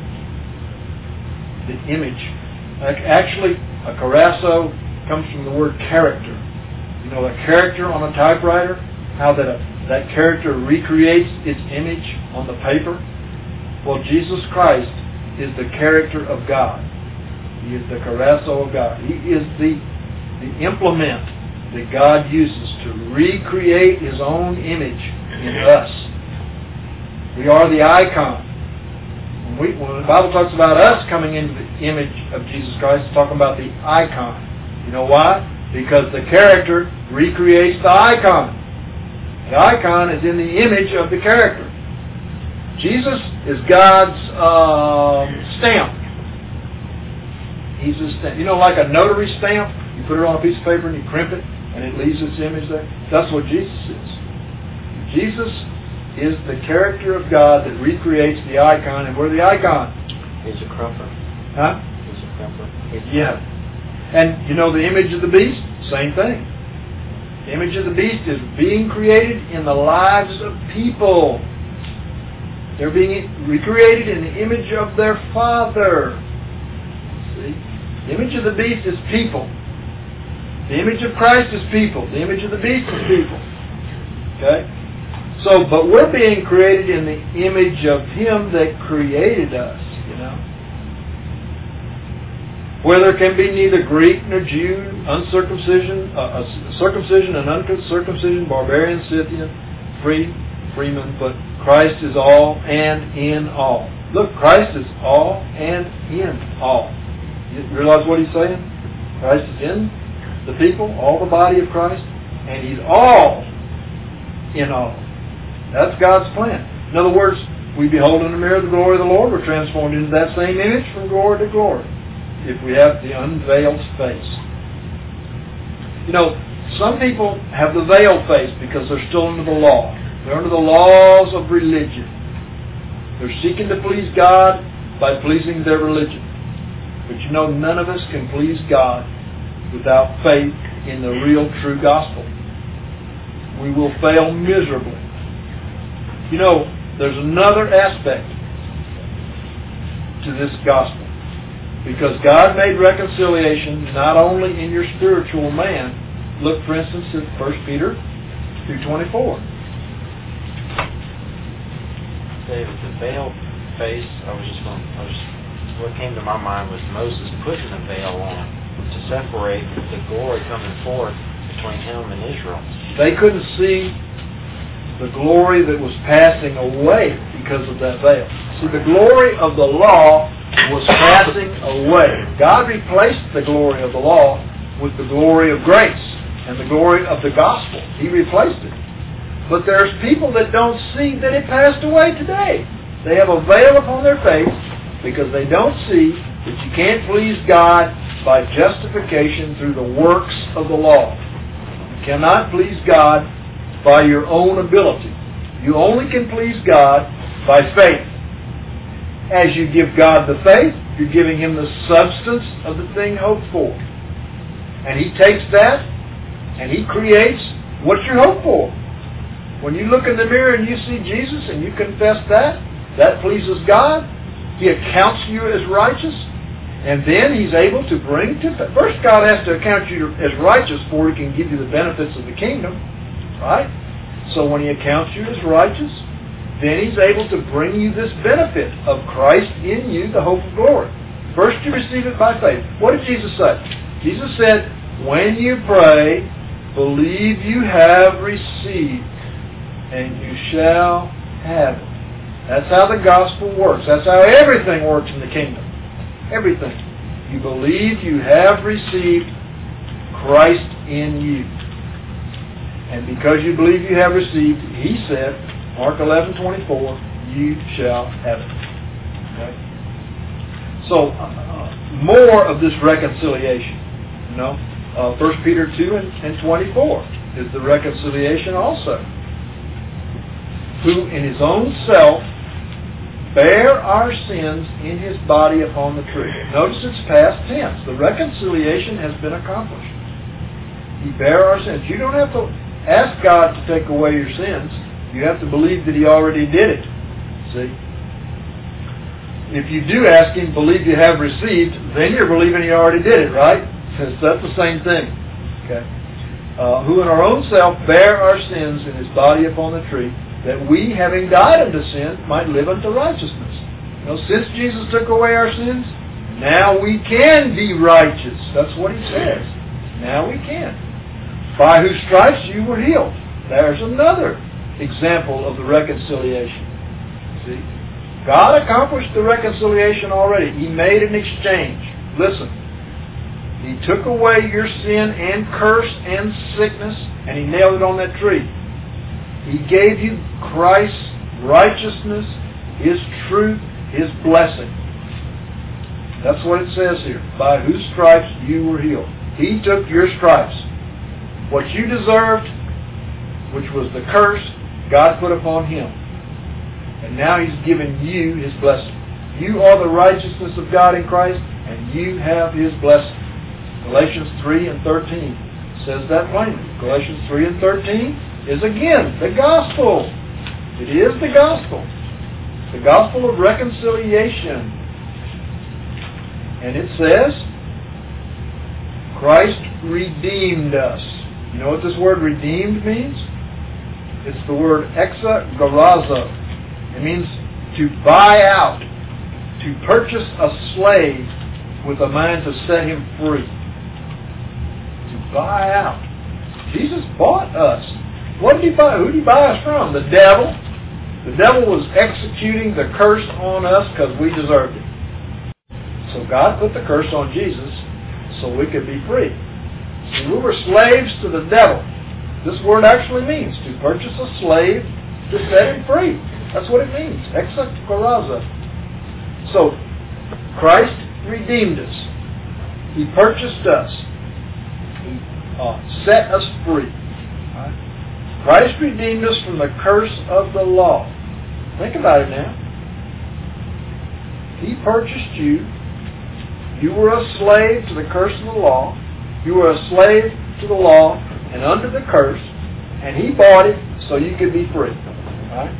the image. Actually, a charasso comes from the word character. You know, a character on a typewriter, how that a, that character recreates its image on the paper. Well, Jesus Christ is the character of God. He is the charasso of God. He is the, the implement that God uses to recreate His own image in us. We are the icon. When, we, when the Bible talks about us coming into the image of Jesus Christ, it's talking about the icon. You know why? Because the character recreates the icon. The icon is in the image of the character. Jesus is God's um, stamp. He's a stamp. You know, like a notary stamp? You put it on a piece of paper and you crimp it, and it leaves its image there. That's what Jesus is. Jesus is the character of God that recreates the icon, and we're the icon. He's a crumper. Huh? He's a crumper. Yeah. And you know the image of the beast? Same thing. The image of the beast is being created in the lives of people. They're being recreated in the image of their Father. See? The image of the beast is people. The image of Christ is people. The image of the beast is people. Okay? So, but we're being created in the image of Him that created us, you know. Where there can be neither Greek nor Jew, uncircumcision, uh, circumcision and uncircumcision, barbarian, Scythian, free, freeman, but Christ is all and in all. Look, Christ is all and in all. You realize what he's saying? Christ is in the people, all the body of Christ, and He's all in all. That's God's plan. In other words, we behold in the mirror the glory of the Lord. We're transformed into that same image from glory to glory if we have the unveiled face. You know, some people have the veiled face because they're still under the law. They're under the laws of religion. They're seeking to please God by pleasing their religion. But you know, none of us can please God without faith in the real, true gospel. We will fail miserably. You know, there's another aspect to this gospel. Because God made reconciliation not only in your spiritual man. Look, for instance, at First Peter two twenty-four. David, the veiled face, I was just going I was what came to my mind was Moses putting the veil on to separate the glory coming forth between him and Israel. They couldn't see the glory that was passing away because of that veil. See, the glory of the law was passing away. God replaced the glory of the law with the glory of grace and the glory of the gospel. He replaced it. But there's people that don't see that it passed away today. They have a veil upon their face because they don't see that you can't please God by justification through the works of the law. You cannot please God by your own ability. You only can please God by faith. As you give God the faith, you're giving Him the substance of the thing hoped for. And He takes that and He creates what you hope for. When you look in the mirror and you see Jesus and you confess that, that pleases God. He accounts you as righteous. And then He's able to bring to... First, God has to account you as righteous before He can give you the benefits of the kingdom. Right? So when He accounts you as righteous, then He's able to bring you this benefit of Christ in you, the hope of glory. First you receive it by faith. What did Jesus say? Jesus said, when you pray, believe you have received, and you shall have it. That's how the gospel works. That's how everything works in the kingdom. Everything. You believe you have received Christ in you. And because you believe you have received, He said, Mark eleven twenty-four, you shall have it. Okay? So, uh, more of this reconciliation. You know, uh, First Peter two and, and twenty-four is the reconciliation also. Who in His own self bare our sins in His body upon the tree. Notice it's past tense. The reconciliation has been accomplished. He bare our sins. You don't have to ask God to take away your sins. You have to believe that He already did it. See? If you do ask Him, believe you have received, then you're believing He already did it, right? Because that's the same thing. Okay. Uh, who in our own self bare our sins in His body upon the tree, that we, having died unto sin, might live unto righteousness. You know, since Jesus took away our sins, now we can be righteous. That's what He says. Now we can. By whose stripes you were healed. There's another example of the reconciliation. See? God accomplished the reconciliation already. He made an exchange. Listen. He took away your sin and curse and sickness, and He nailed it on that tree. He gave you Christ's righteousness, His truth, His blessing. That's what it says here. By whose stripes you were healed. He took your stripes. What you deserved, which was the curse, God put upon Him. And now He's given you His blessing. You are the righteousness of God in Christ, and you have His blessing. Galatians three and thirteen says that plainly. Galatians three and thirteen is again the gospel. It is the gospel. The gospel of reconciliation. And it says, Christ redeemed us. You know what this word redeemed means? It's the word exagarazo. It means to buy out, to purchase a slave with a mind to set him free. To buy out. Jesus bought us. What did he buy? Who did he buy us from? The devil. The devil was executing the curse on us because we deserved it. So God put the curse on Jesus so we could be free. See, we were slaves to the devil. This word actually means to purchase a slave to set him free. That's what it means. Exagarazo. So Christ redeemed us. He purchased us. He uh, set us free. Right? Christ redeemed us from the curse of the law. Think about it now. He purchased you. You were a slave to the curse of the law. You were a slave to the law and under the curse, and He bought it so you could be free. Right?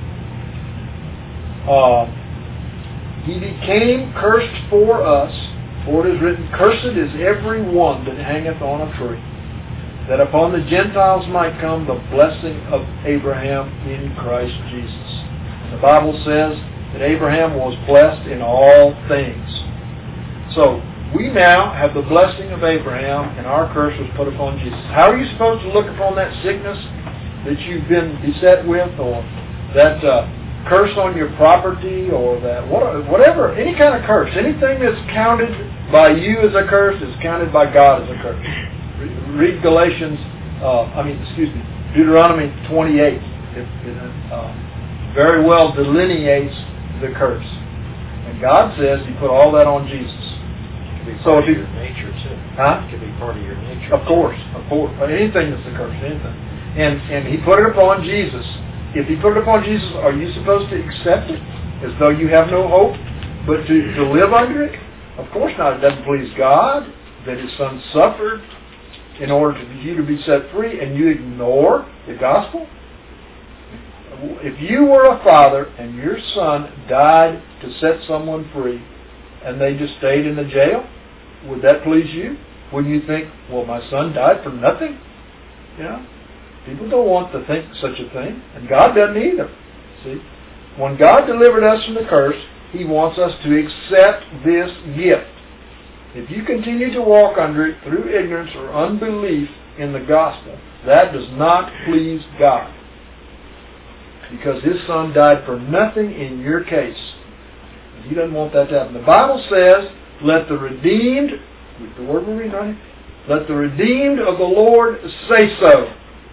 Uh, he became cursed for us, for it is written, "Cursed is every one that hangeth on a tree, that upon the Gentiles might come the blessing of Abraham in Christ Jesus." And the Bible says that Abraham was blessed in all things. So, we now have the blessing of Abraham, and our curse was put upon Jesus. How are you supposed to look upon that sickness that you've been beset with, or that uh, curse on your property, or that whatever, any kind of curse, anything that's counted by you as a curse is counted by God as a curse. Read Galatians, uh, I mean, excuse me, Deuteronomy twenty-eight. It, it uh, very well delineates the curse. And God says He put all that on Jesus. It could be So part if of you, your nature too. Huh? It could be part of your nature. Of course, of course. Anything that's a curse, anything. And and He put it upon Jesus. If He put it upon Jesus, are you supposed to accept it as though you have no hope, but to, to live under it? Of course not. It doesn't please God that His Son suffered in order for you to be set free, and you ignore the gospel. If you were a father and your son died to set someone free, and they just stayed in the jail, would that please you? Wouldn't you think, well, my son died for nothing? You know? People don't want to think such a thing, and God doesn't either. See? When God delivered us from the curse, He wants us to accept this gift. If you continue to walk under it through ignorance or unbelief in the gospel, that does not please God. Because His Son died for nothing in your case. He doesn't want that to happen. The Bible says, let the redeemed, the word we're reading right here, let the redeemed of the Lord say so.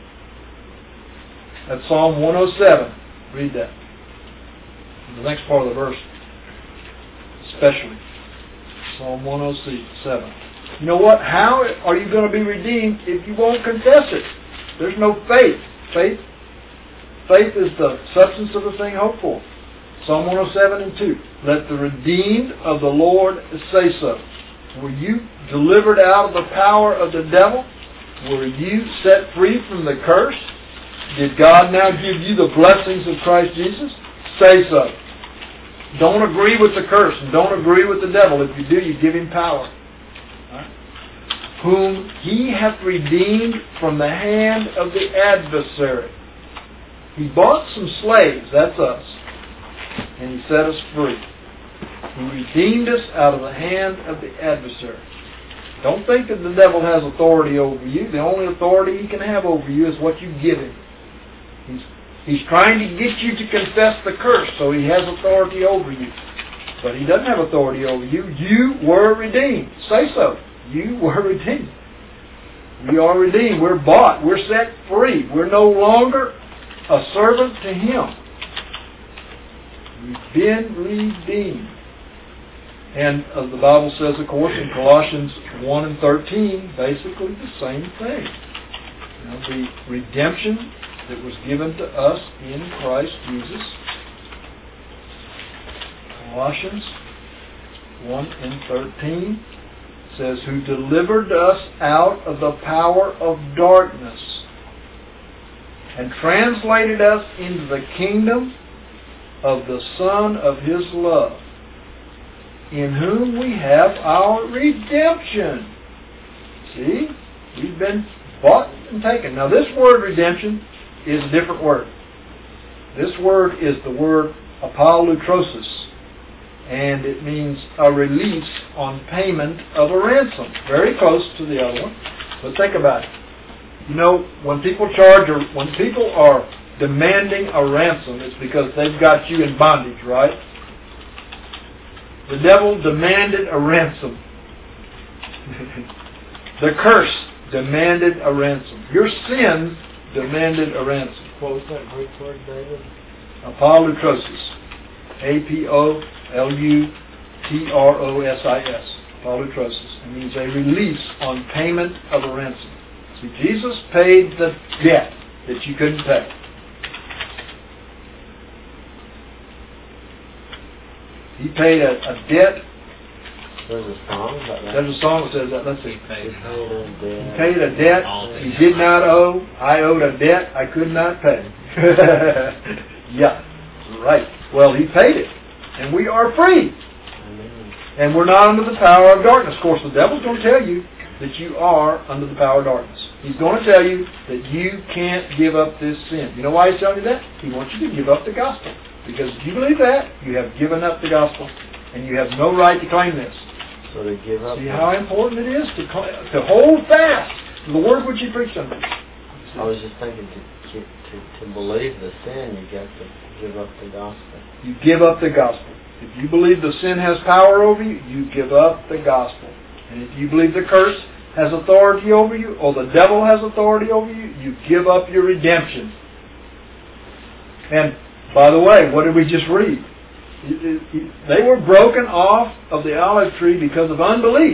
That's Psalm one oh seven. Read that. The next part of the verse, especially. Psalm one oh seven. You know what? How are you going to be redeemed if you won't confess it? There's no faith. Faith Faith is the substance of the thing hoped for. Psalm one oh seven and two. Let the redeemed of the Lord say so. Were you delivered out of the power of the devil? Were you set free from the curse? Did God now give you the blessings of Christ Jesus? Say so. Don't agree with the curse and don't agree with the devil. If you do, you give him power. Right? Whom He hath redeemed from the hand of the adversary. He bought some slaves, that's us, and He set us free. He redeemed us out of the hand of the adversary. Don't think that the devil has authority over you. The only authority he can have over you is what you give him. He's, he's trying to get you to confess the curse, so he has authority over you. But he doesn't have authority over you. You were redeemed. Say so. You were redeemed. We are redeemed. We're bought. We're set free. We're no longer a servant to Him. We've been redeemed. And as the Bible says, of course, in Colossians one and thirteen, basically the same thing. You know, the redemption that was given to us in Christ Jesus. Colossians one and thirteen says, who delivered us out of the power of darkness and translated us into the kingdom of the Son of His love, in whom we have our redemption. See? We've been bought and taken. Now this word redemption is a different word. This word is the word apolutrosis, and it means a release on payment of a ransom. Very close to the other one, but think about it. You know, when people charge, or when people are demanding a ransom, it's because they've got you in bondage, right? The devil demanded a ransom. The curse demanded a ransom. Your sin demanded a ransom. What was that Greek word, David? Apolutrosis. A P O L U T R O S I S. Apolutrosis. It means a release on payment of a ransom. See, Jesus paid the debt that you couldn't pay. He paid a, a debt. There's a song about that. There's a song that says that. Let's see. Paid He paid a debt he did not owe. I owed a debt I could not pay. Yeah, right. Well, he paid it. And we are free. Amen. And we're not under the power of darkness. Of course, the devil's going to tell you that you are under the power of darkness. He's going to tell you that you can't give up this sin. You know why he's telling you that? He wants you to give up the gospel. Because if you believe that, you have given up the gospel. And you have no right to claim this. So to give up. See how important it is to to hold fast to the word which he preached unto us. I was just thinking to, to to believe the sin, you got to give up the gospel. You give up the gospel. If you believe the sin has power over you, you give up the gospel. And if you believe the curse has authority over you, or the devil has authority over you, you give up your redemption. And by the way, what did we just read? They were broken off of the olive tree because of unbelief.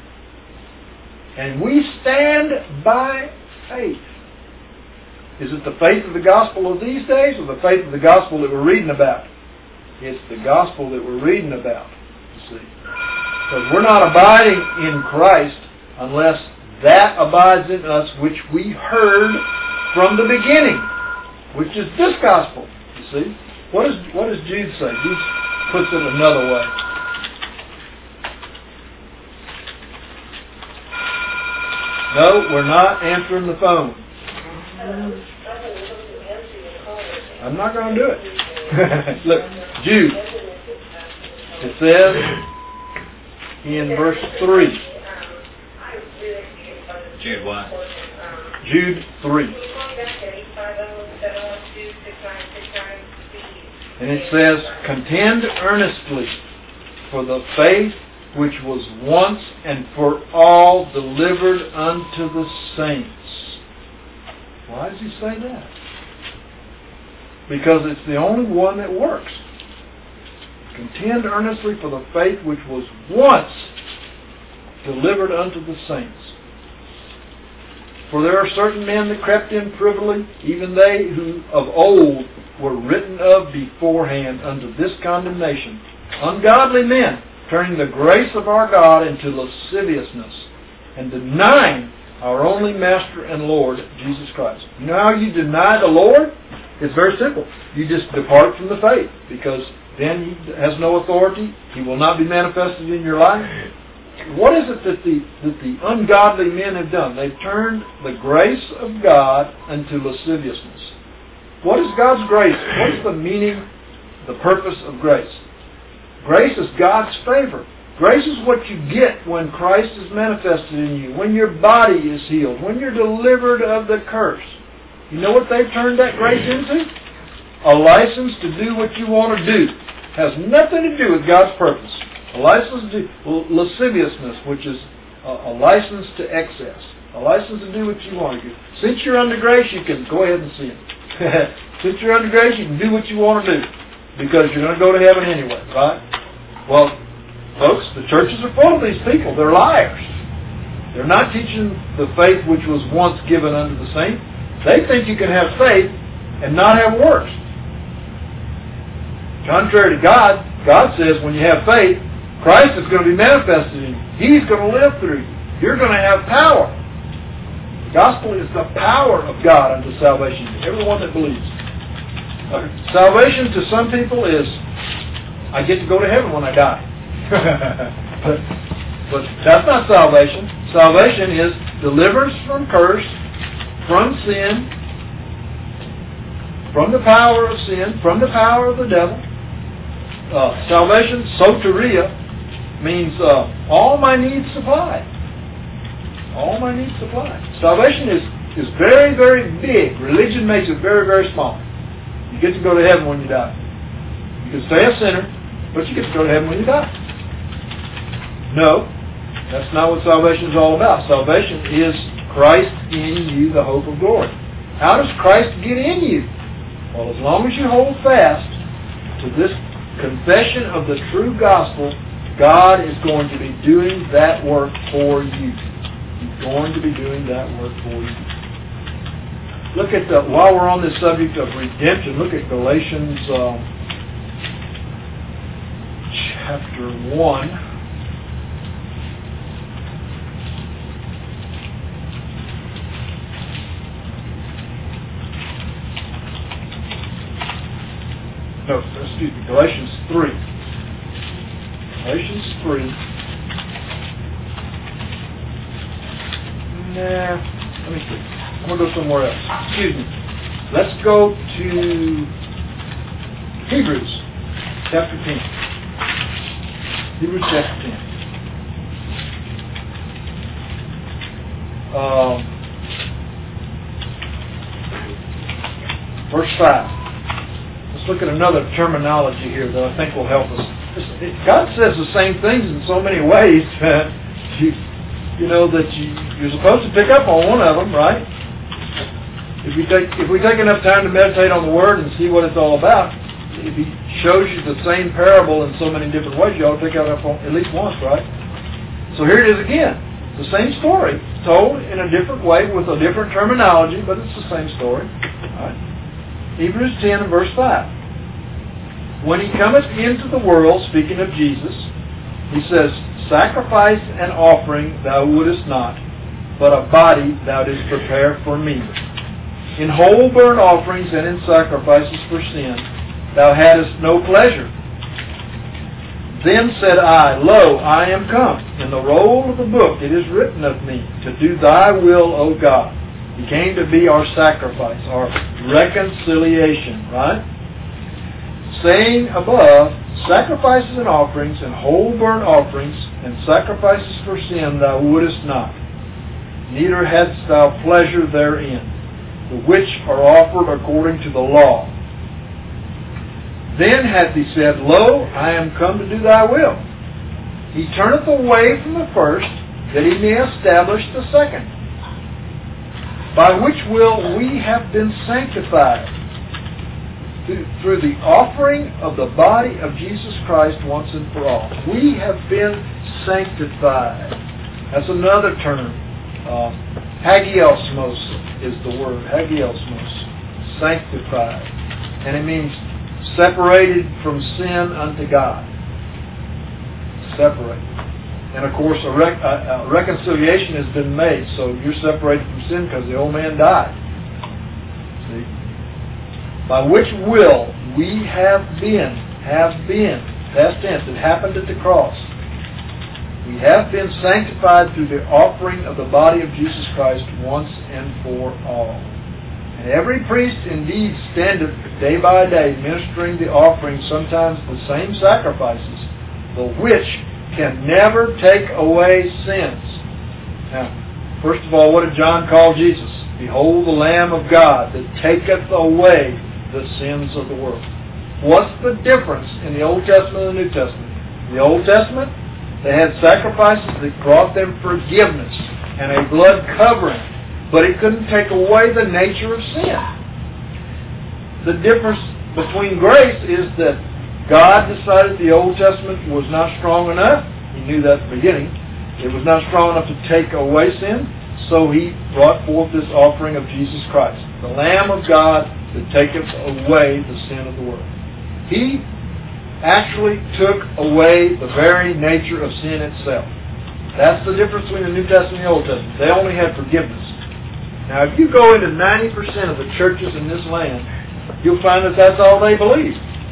And we stand by faith. Is it the faith of the gospel of these days, or the faith of the gospel that we're reading about? It's the gospel that we're reading about, you see. Because we're not abiding in Christ unless that abides in us which we heard from the beginning, which is this gospel, you see. What does what does Jude say? Jude puts it another way. No, we're not answering the phone. I'm not going to do it. Look, Jude. It says in verse three. Jude what? Jude three. And it says, contend earnestly for the faith which was once and for all delivered unto the saints. Why does he say that? Because it's the only one that works. Contend earnestly for the faith which was once delivered unto the saints. For there are certain men that crept in privily, even they who of old were written of beforehand unto this condemnation, ungodly men, turning the grace of our God into lasciviousness, and denying our only Master and Lord, Jesus Christ. You know how you deny the Lord? It's very simple. You just depart from the faith, because then He has no authority. He will not be manifested in your life. What is it that the, that the ungodly men have done? They've turned the grace of God into lasciviousness. What is God's grace? What is the meaning, the purpose of grace? Grace is God's favor. Grace is what you get when Christ is manifested in you, when your body is healed, when you're delivered of the curse. You know what they've turned that grace into? A license to do what you want to do. Has nothing to do with God's purpose. A license to lasciviousness, which is a, a license to excess. A license to do what you want to do. Since you're under grace, you can go ahead and sin. Since you're under grace, you can do what you want to do, because you're going to go to heaven anyway, right? Well, folks, the churches are full of these people. They're liars. They're not teaching the faith which was once given unto the saints. They think you can have faith and not have works. Contrary to God, God says when you have faith, Christ is going to be manifested in you. He's going to live through you. You're going to have power. The gospel is the power of God unto salvation to everyone that believes. Uh, salvation to some people is, I get to go to heaven when I die. but, but that's not salvation. Salvation is deliverance from curse, from sin, from the power of sin, from the power of the devil. Uh, salvation, soteria, means uh, all my needs supplied. All my needs supplied. Salvation is, is very, very big. Religion makes it very, very small. You get to go to heaven when you die. You can stay a sinner, but you get to go to heaven when you die. No, that's not what salvation is all about. Salvation is Christ in you, the hope of glory. How does Christ get in you? Well, as long as you hold fast to this confession of the true gospel, God is going to be doing that work for you. He's going to be doing that work for you. Look at the, while we're on this subject of redemption, look at Galatians um, chapter one. No, excuse me, Galatians three. Galatians three. Nah, let me see. I'm going to go somewhere else. Excuse me. Let's go to Hebrews chapter ten. Hebrews chapter ten. Um, verse five. Let's look at another terminology here that I think will help us. God says the same things in so many ways. you, you know that you, you're supposed to pick up on one of them, right? If we take if we take enough time to meditate on the Word and see what it's all about, if He shows you the same parable in so many different ways, you ought to pick it up on at least once, right? So here it is again. The same story, told in a different way with a different terminology, but it's the same story. All right? Hebrews ten and verse five. When He cometh into the world, speaking of Jesus, He says, sacrifice and offering thou wouldest not, but a body thou didst prepare for me. In whole burnt offerings and in sacrifices for sin thou hadst no pleasure. Then said I, Lo, I am come. In the roll of the book it is written of me, to do thy will, O God. He came to be our sacrifice, our reconciliation, right? Saying above, sacrifices and offerings and whole burnt offerings and sacrifices for sin thou wouldest not, neither hadst thou pleasure therein, the which are offered according to the law. Then hath He said, Lo, I am come to do thy will. He turneth away from the first, that He may establish the second, by which will we have been sanctified, through the offering of the body of Jesus Christ once and for all. We have been sanctified. That's another term. Uh, hagiosmos is the word. Hagiosmos. Sanctified. And it means separated from sin unto God. Separated. And of course, a, rec- a, a reconciliation has been made. So you're separated from sin because the old man died. See? By which will we have been, have been, past tense, it happened at the cross. We have been sanctified through the offering of the body of Jesus Christ once and for all. And every priest indeed standeth day by day ministering the offering, sometimes the same sacrifices, the which can never take away sins. Now, first of all, what did John call Jesus? Behold the Lamb of God that taketh away the sins of the world. What's the difference in the Old Testament and the New Testament? In the Old Testament, they had sacrifices that brought them forgiveness and a blood covering, but it couldn't take away the nature of sin. The difference between grace is that God decided the Old Testament was not strong enough. He knew that at the beginning. It was not strong enough to take away sin, so He brought forth this offering of Jesus Christ, the Lamb of God that taketh away the sin of the world. He actually took away the very nature of sin itself. That's the difference between the New Testament and the Old Testament. They only had forgiveness. Now, if you go into ninety percent of the churches in this land, you'll find that that's all they believe.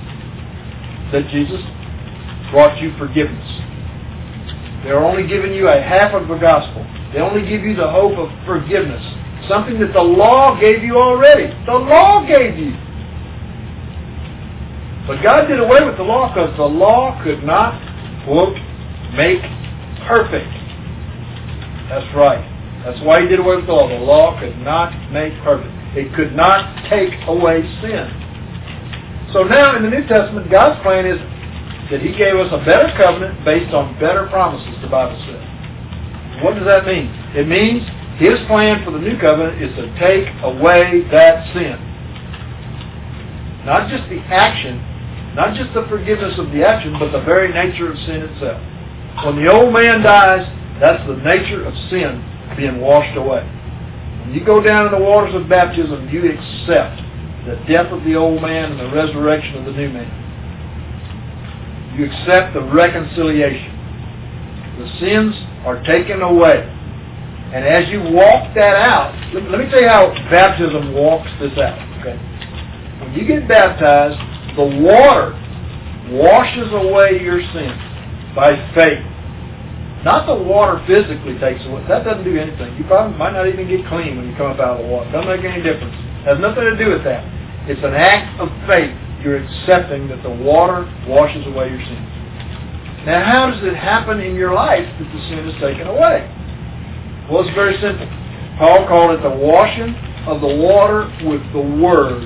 That Jesus brought you forgiveness. They're only giving you a half of the gospel. They only give you the hope of forgiveness. Something that the law gave you already. The law gave you. But God did away with the law because the law could not, quote, make perfect. That's right. That's why He did away with the law. The law could not make perfect. It could not take away sin. So now in the New Testament, God's plan is that He gave us a better covenant based on better promises, the Bible says. What does that mean? It means His plan for the new covenant is to take away that sin. Not just the action, not just the forgiveness of the action, but the very nature of sin itself. When the old man dies, that's the nature of sin being washed away. When you go down in the waters of baptism, you accept the death of the old man and the resurrection of the new man. You accept the reconciliation. The sins are taken away. And as you walk that out, let, let me tell you how baptism walks this out. Okay? When you get baptized, the water washes away your sins by faith. Not the water physically takes away. That doesn't do anything. You probably might not even get clean when you come up out of the water. Doesn't make any difference. It has nothing to do with that. It's an act of faith. You're accepting that the water washes away your sins. Now, how does it happen in your life that the sin is taken away? Well, it's very simple. Paul called it the washing of the water with the Word.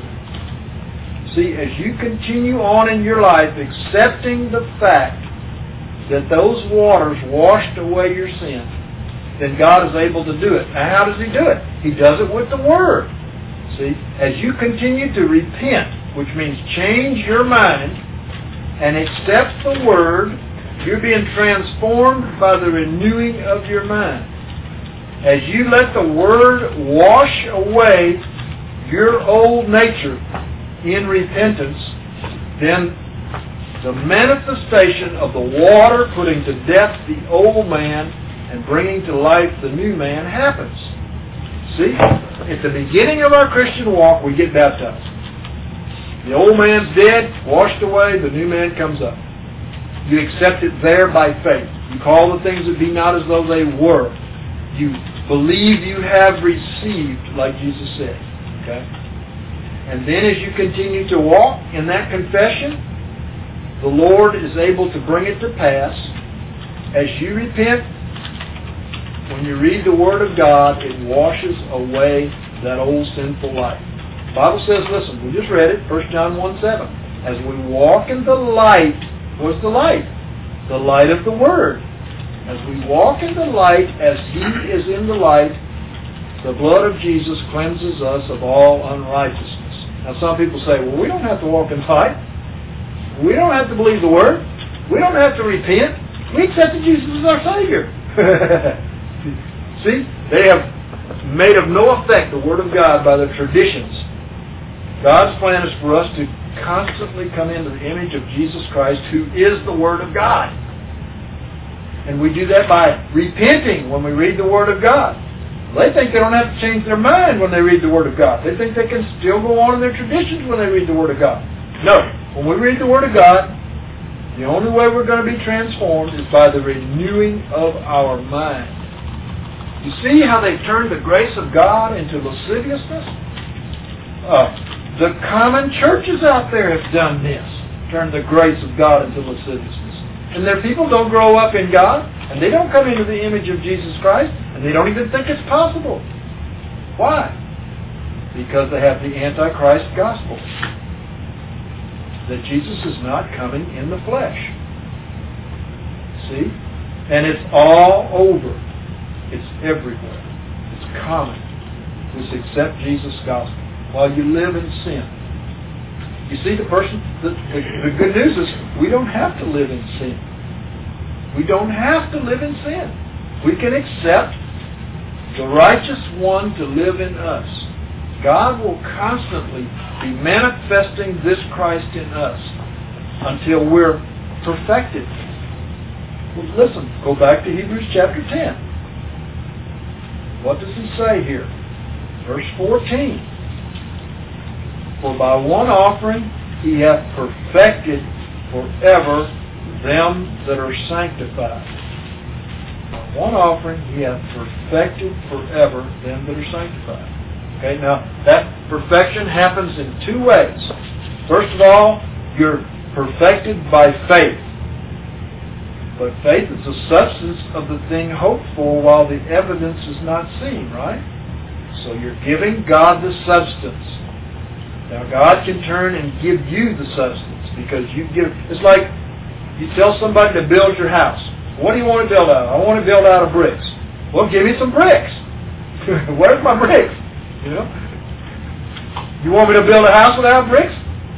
See, as you continue on in your life accepting the fact that those waters washed away your sin, then God is able to do it. Now, how does He do it? He does it with the Word. See, as you continue to repent, which means change your mind and accept the Word, you're being transformed by the renewing of your mind. As you let the Word wash away your old nature in repentance, then the manifestation of the water putting to death the old man and bringing to life the new man happens. See? At the beginning of our Christian walk, we get baptized. The old man's dead, washed away, the new man comes up. You accept it there by faith. You call the things that be not as though they were. You believe you have received, like Jesus said. Okay? And then as you continue to walk in that confession, the Lord is able to bring it to pass. As you repent, when you read the Word of God, it washes away that old sinful life. The Bible says, listen, we just read it, First John one seven. As we walk in the light, what's the light? The light of the Word. As we walk in the light, as He is in the light, the blood of Jesus cleanses us of all unrighteousness. Now some people say, well, we don't have to walk in light. We don't have to believe the Word. We don't have to repent. We accepted Jesus as our Savior. See, they have made of no effect the Word of God by their traditions. God's plan is for us to constantly come into the image of Jesus Christ, who is the Word of God. And we do that by repenting when we read the Word of God. They think they don't have to change their mind when they read the Word of God. They think they can still go on in their traditions when they read the Word of God. No. When we read the Word of God, the only way we're going to be transformed is by the renewing of our mind. You see how they've turned the grace of God into lasciviousness? Uh, the common churches out there have done this. Turned the grace of God into lasciviousness. And their people don't grow up in God, and they don't come into the image of Jesus Christ, and they don't even think it's possible. Why? Because they have the Antichrist gospel. That Jesus is not coming in the flesh. See? And it's all over. It's everywhere. It's common. Just accept Jesus' gospel while you live in sin. You see, the person, the, the, the good news is we don't have to live in sin. We don't have to live in sin. We can accept the righteous one to live in us. God will constantly be manifesting this Christ in us until we're perfected. Well, listen, go back to Hebrews chapter ten. What does he say here? Verse fourteen. For by one offering he hath perfected forever them that are sanctified. By one offering he hath perfected forever them that are sanctified. Okay, now that perfection happens in two ways. First of all, You're perfected by faith. But faith is the substance of the thing hoped for while the evidence is not seen, right? So you're giving God the substance. Now God can turn and give you the substance because you give. It's like you tell somebody to build your house. What do you want to build out of? I want to build out of bricks. Well, give me some bricks. Where's my bricks? You know? You want me to build a house without bricks?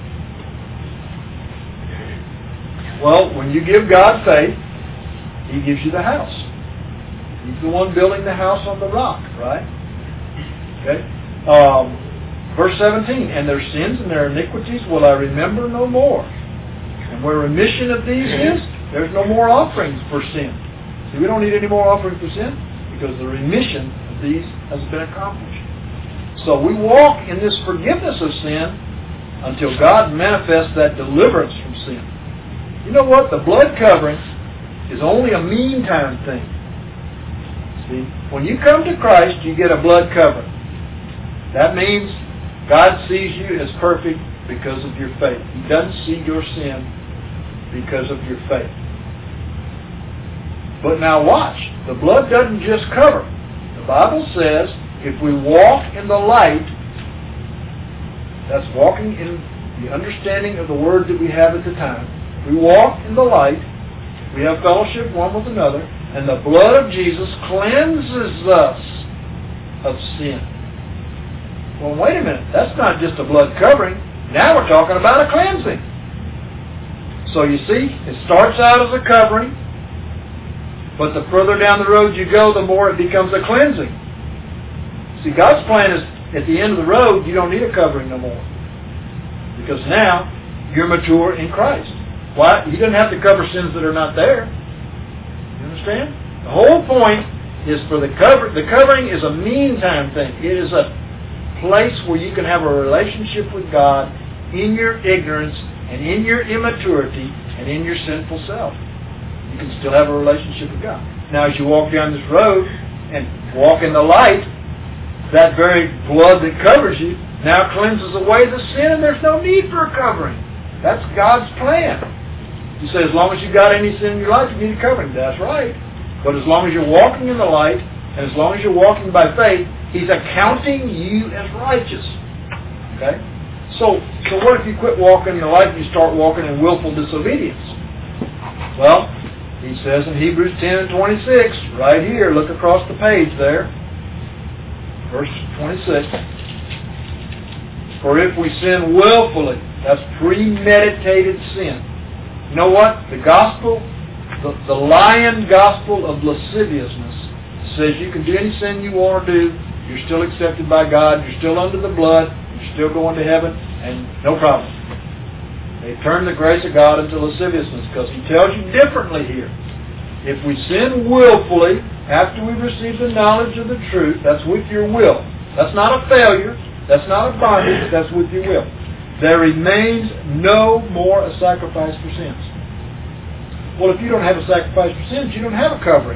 Well, when you give God faith, He gives you the house. He's the one building the house on the rock, right? Okay. Um, verse seventeen, and their sins and their iniquities will I remember no more. And where remission of these is, there's no more offerings for sin. See, we don't need any more offerings for sin because the remission of these has been accomplished. So we walk in this forgiveness of sin until God manifests that deliverance from sin. You know what? The blood covering is only a meantime thing. See, when you come to Christ, you get a blood covering. That means God sees you as perfect because of your faith. He doesn't see your sin because of your faith. But now watch. The blood doesn't just cover. The Bible says if we walk in the light, that's walking in the understanding of the word that we have at the time. We walk in the light. We have fellowship one with another, and the blood of Jesus cleanses us of sin. Well, wait a minute. That's not just a blood covering. Now we're talking about a cleansing. So you see, it starts out as a covering, but the further down the road you go, the more it becomes a cleansing. See, God's plan is at the end of the road, you don't need a covering no more. Because now you're mature in Christ. Why? He doesn't have to cover sins that are not there. You understand? The whole point is for the cover. The covering is a meantime thing. It is a place where you can have a relationship with God in your ignorance and in your immaturity and in your sinful self. You can still have a relationship with God. Now, as you walk down this road and walk in the light, that very blood that covers you now cleanses away the sin, and there's no need for a covering. That's God's plan. You say, as long as you've got any sin in your life, you need a covering. That's right. But as long as you're walking in the light, and as long as you're walking by faith, He's accounting you as righteous. Okay? So, so what if you quit walking in the light and you start walking in willful disobedience? Well, he says in Hebrews ten and twenty-six, right here, look across the page there, verse twenty-six. For if we sin willfully, that's premeditated sin. You know what? The gospel, the, the lying gospel of lasciviousness says you can do any sin you want to do. You're still accepted by God. You're still under the blood. You're still going to heaven, and no problem. They turn the grace of God into lasciviousness because He tells you differently here. If we sin willfully after we've received the knowledge of the truth, that's with your will. That's not a failure. That's not a bondage. That's with your will. There remains no more a sacrifice for sins. Well, if you don't have a sacrifice for sins, you don't have a covering.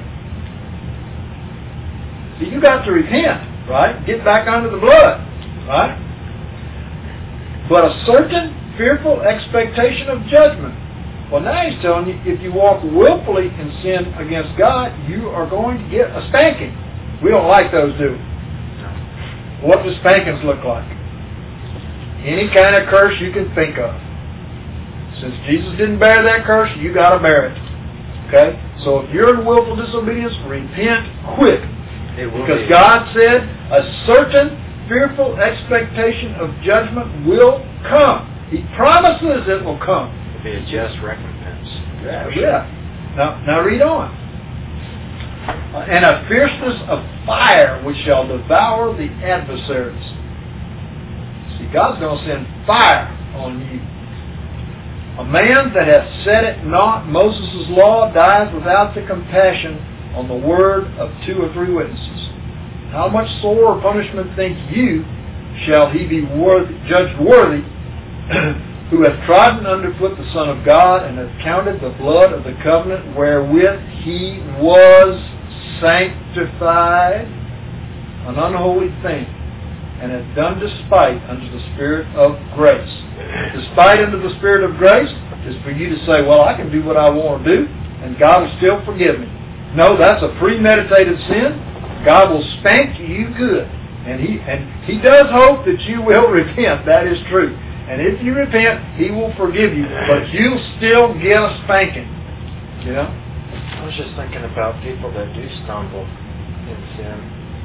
See, you got to repent, right? Get back under the blood, right? But a certain fearful expectation of judgment. Well, now He's telling you, if you walk willfully in sin against God, you are going to get a spanking. We don't like those, do we? What do spankings look like? Any kind of curse you can think of. Since Jesus didn't bear that curse, you got to bear it. Okay? So if you're in willful disobedience, repent quick. It will because be. God said a certain fearful expectation of judgment will come. He promises it will come. It will be a just recompense. Yeah, yeah. Now, now read on. Uh, and a fierceness of fire which shall devour the adversaries. See, God's going to send fire on you. A man that hath set it not, Moses' law, dies without the compassion on the word of two or three witnesses. How much sore punishment think you shall he be worthy, judged worthy who hath trodden underfoot the Son of God and hath counted the blood of the covenant wherewith he was sanctified an unholy thing and hath done despite unto the Spirit of grace. Despite unto the Spirit of grace is for you to say, well, I can do what I want to do, and God will still forgive me. No, that's a premeditated sin. God will spank you good. And He and He does hope that you will repent. That is true. And if you repent, He will forgive you. But you'll still get a spanking. You know? I was just thinking about people that do stumble in sin,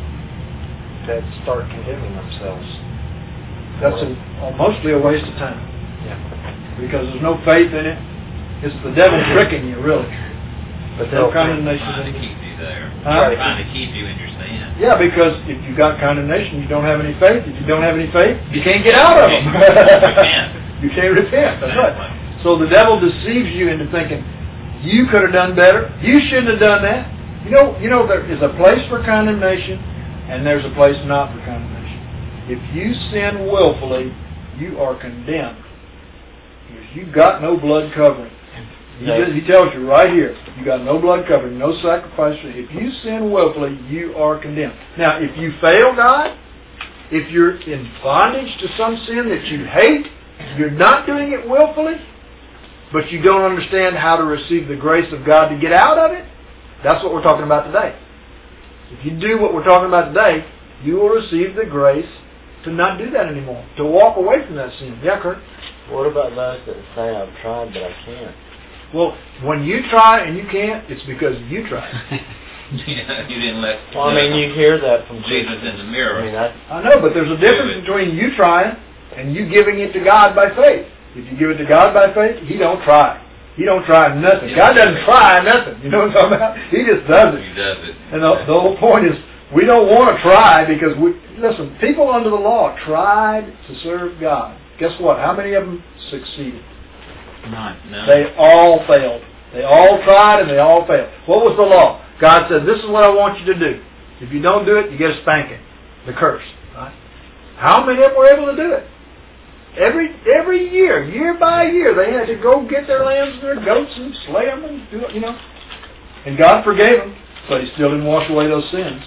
that start condemning themselves. That's a, a, mostly a waste of time. Yeah. Because there's no faith in it. It's the devil tricking you, really. But no they'll condemnation. Trying to keep you there. Huh? Trying to keep you in your sin. Yeah, because if you got condemnation, you don't have any faith. If you don't have any faith, you can't get out of them. You can't. You can't repent. That's right. So the devil deceives you into thinking, you could have done better. You shouldn't have done that. You know, you know there is a place for condemnation, and there's a place not for condemnation. If you sin willfully, you are condemned. Because you've got no blood covering. He, just, he tells you right here, you got no blood covering, no sacrifice. If you sin willfully, you are condemned. Now, if you fail God, if you're in bondage to some sin that you hate, you're not doing it willfully, but you don't understand how to receive the grace of God to get out of it, that's what we're talking about today. If you do what we're talking about today, you will receive the grace to not do that anymore, to walk away from that sin. Yeah, Kurt? What about those that say, I've tried but I can't? Well, when you try and you can't, it's because you tried. Yeah, you didn't let. Well, I mean, you hear that from Jesus in the mirror. I mean, I, I know, but there's a difference between you trying and you giving it to God by faith. If you give it to God by faith, He don't try. He don't try nothing. God doesn't try nothing. You know what I'm talking about? He just does it. He does it. And the, the whole point is, we don't want to try because we listen. People under the law tried to serve God. Guess what? How many of them succeeded? None. None. They all failed. They all tried and they all failed. What was the law? God said, this is what I want you to do. If you don't do it, you get a spanking. The curse. Right? How many of them were able to do it? Every every year, year by year, they had to go get their lambs and their goats and slay them and do it, you know. And God forgave them, but He still didn't wash away those sins.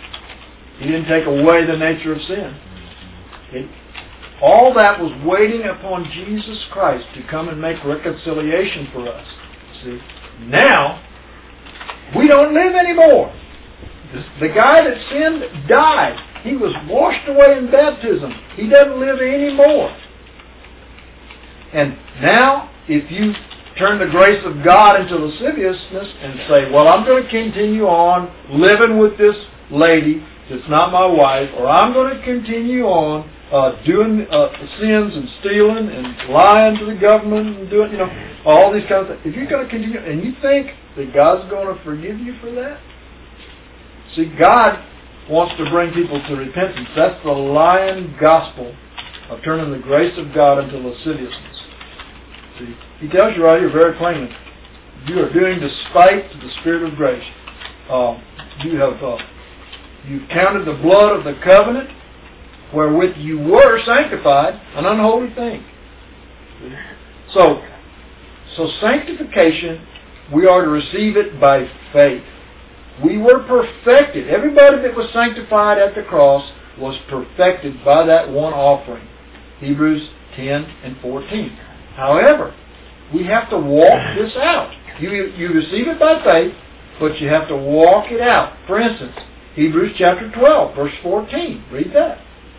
He didn't take away the nature of sin. It, all that was waiting upon Jesus Christ to come and make reconciliation for us. See, now we don't live anymore. The guy that sinned died. He was washed away in baptism. He doesn't live anymore. And now, if you turn the grace of God into lasciviousness and say, well, I'm going to continue on living with this lady that's not my wife, or I'm going to continue on uh, doing uh, sins and stealing and lying to the government and doing, you know, all these kinds of things. If you're going to continue, and you think that God's going to forgive you for that? See, God wants to bring people to repentance. That's the lying gospel of turning the grace of God into lasciviousness. See, He tells you right here very plainly, you are doing despite to the Spirit of grace. Uh, you have uh, you've counted the blood of the covenant wherewith you were sanctified an unholy thing. See? So, so sanctification, we are to receive it by faith. We were perfected. Everybody that was sanctified at the cross was perfected by that one offering. Hebrews ten and fourteen. However, we have to walk this out. You, you receive it by faith, but you have to walk it out. For instance, Hebrews chapter twelve, verse fourteen. Read that.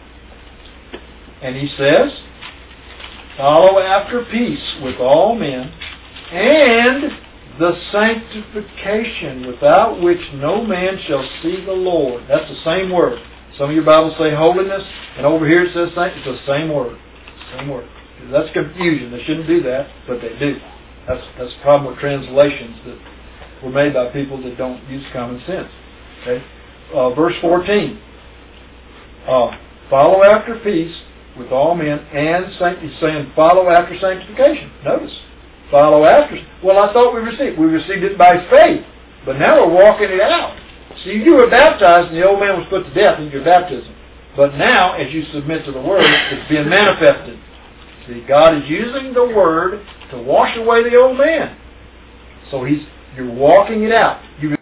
And he says, follow after peace with all men, and the sanctification without which no man shall see the Lord. That's the same word. Some of your Bibles say holiness, and over here it says sanctification. It's the same word. Same word. That's confusion. They shouldn't do that, but they do. That's that's the problem with translations that were made by people that don't use common sense. Okay, uh, verse fourteen. Uh, follow after peace with all men, and sancti- he's saying follow after sanctification. Notice. Follow after. Well, I thought we received. We received it by faith, but now we're walking it out. See, you were baptized, and the old man was put to death in your baptism. But now, as you submit to the Word, it's being manifested. See, God is using the Word to wash away the old man. So He's you're walking it out. You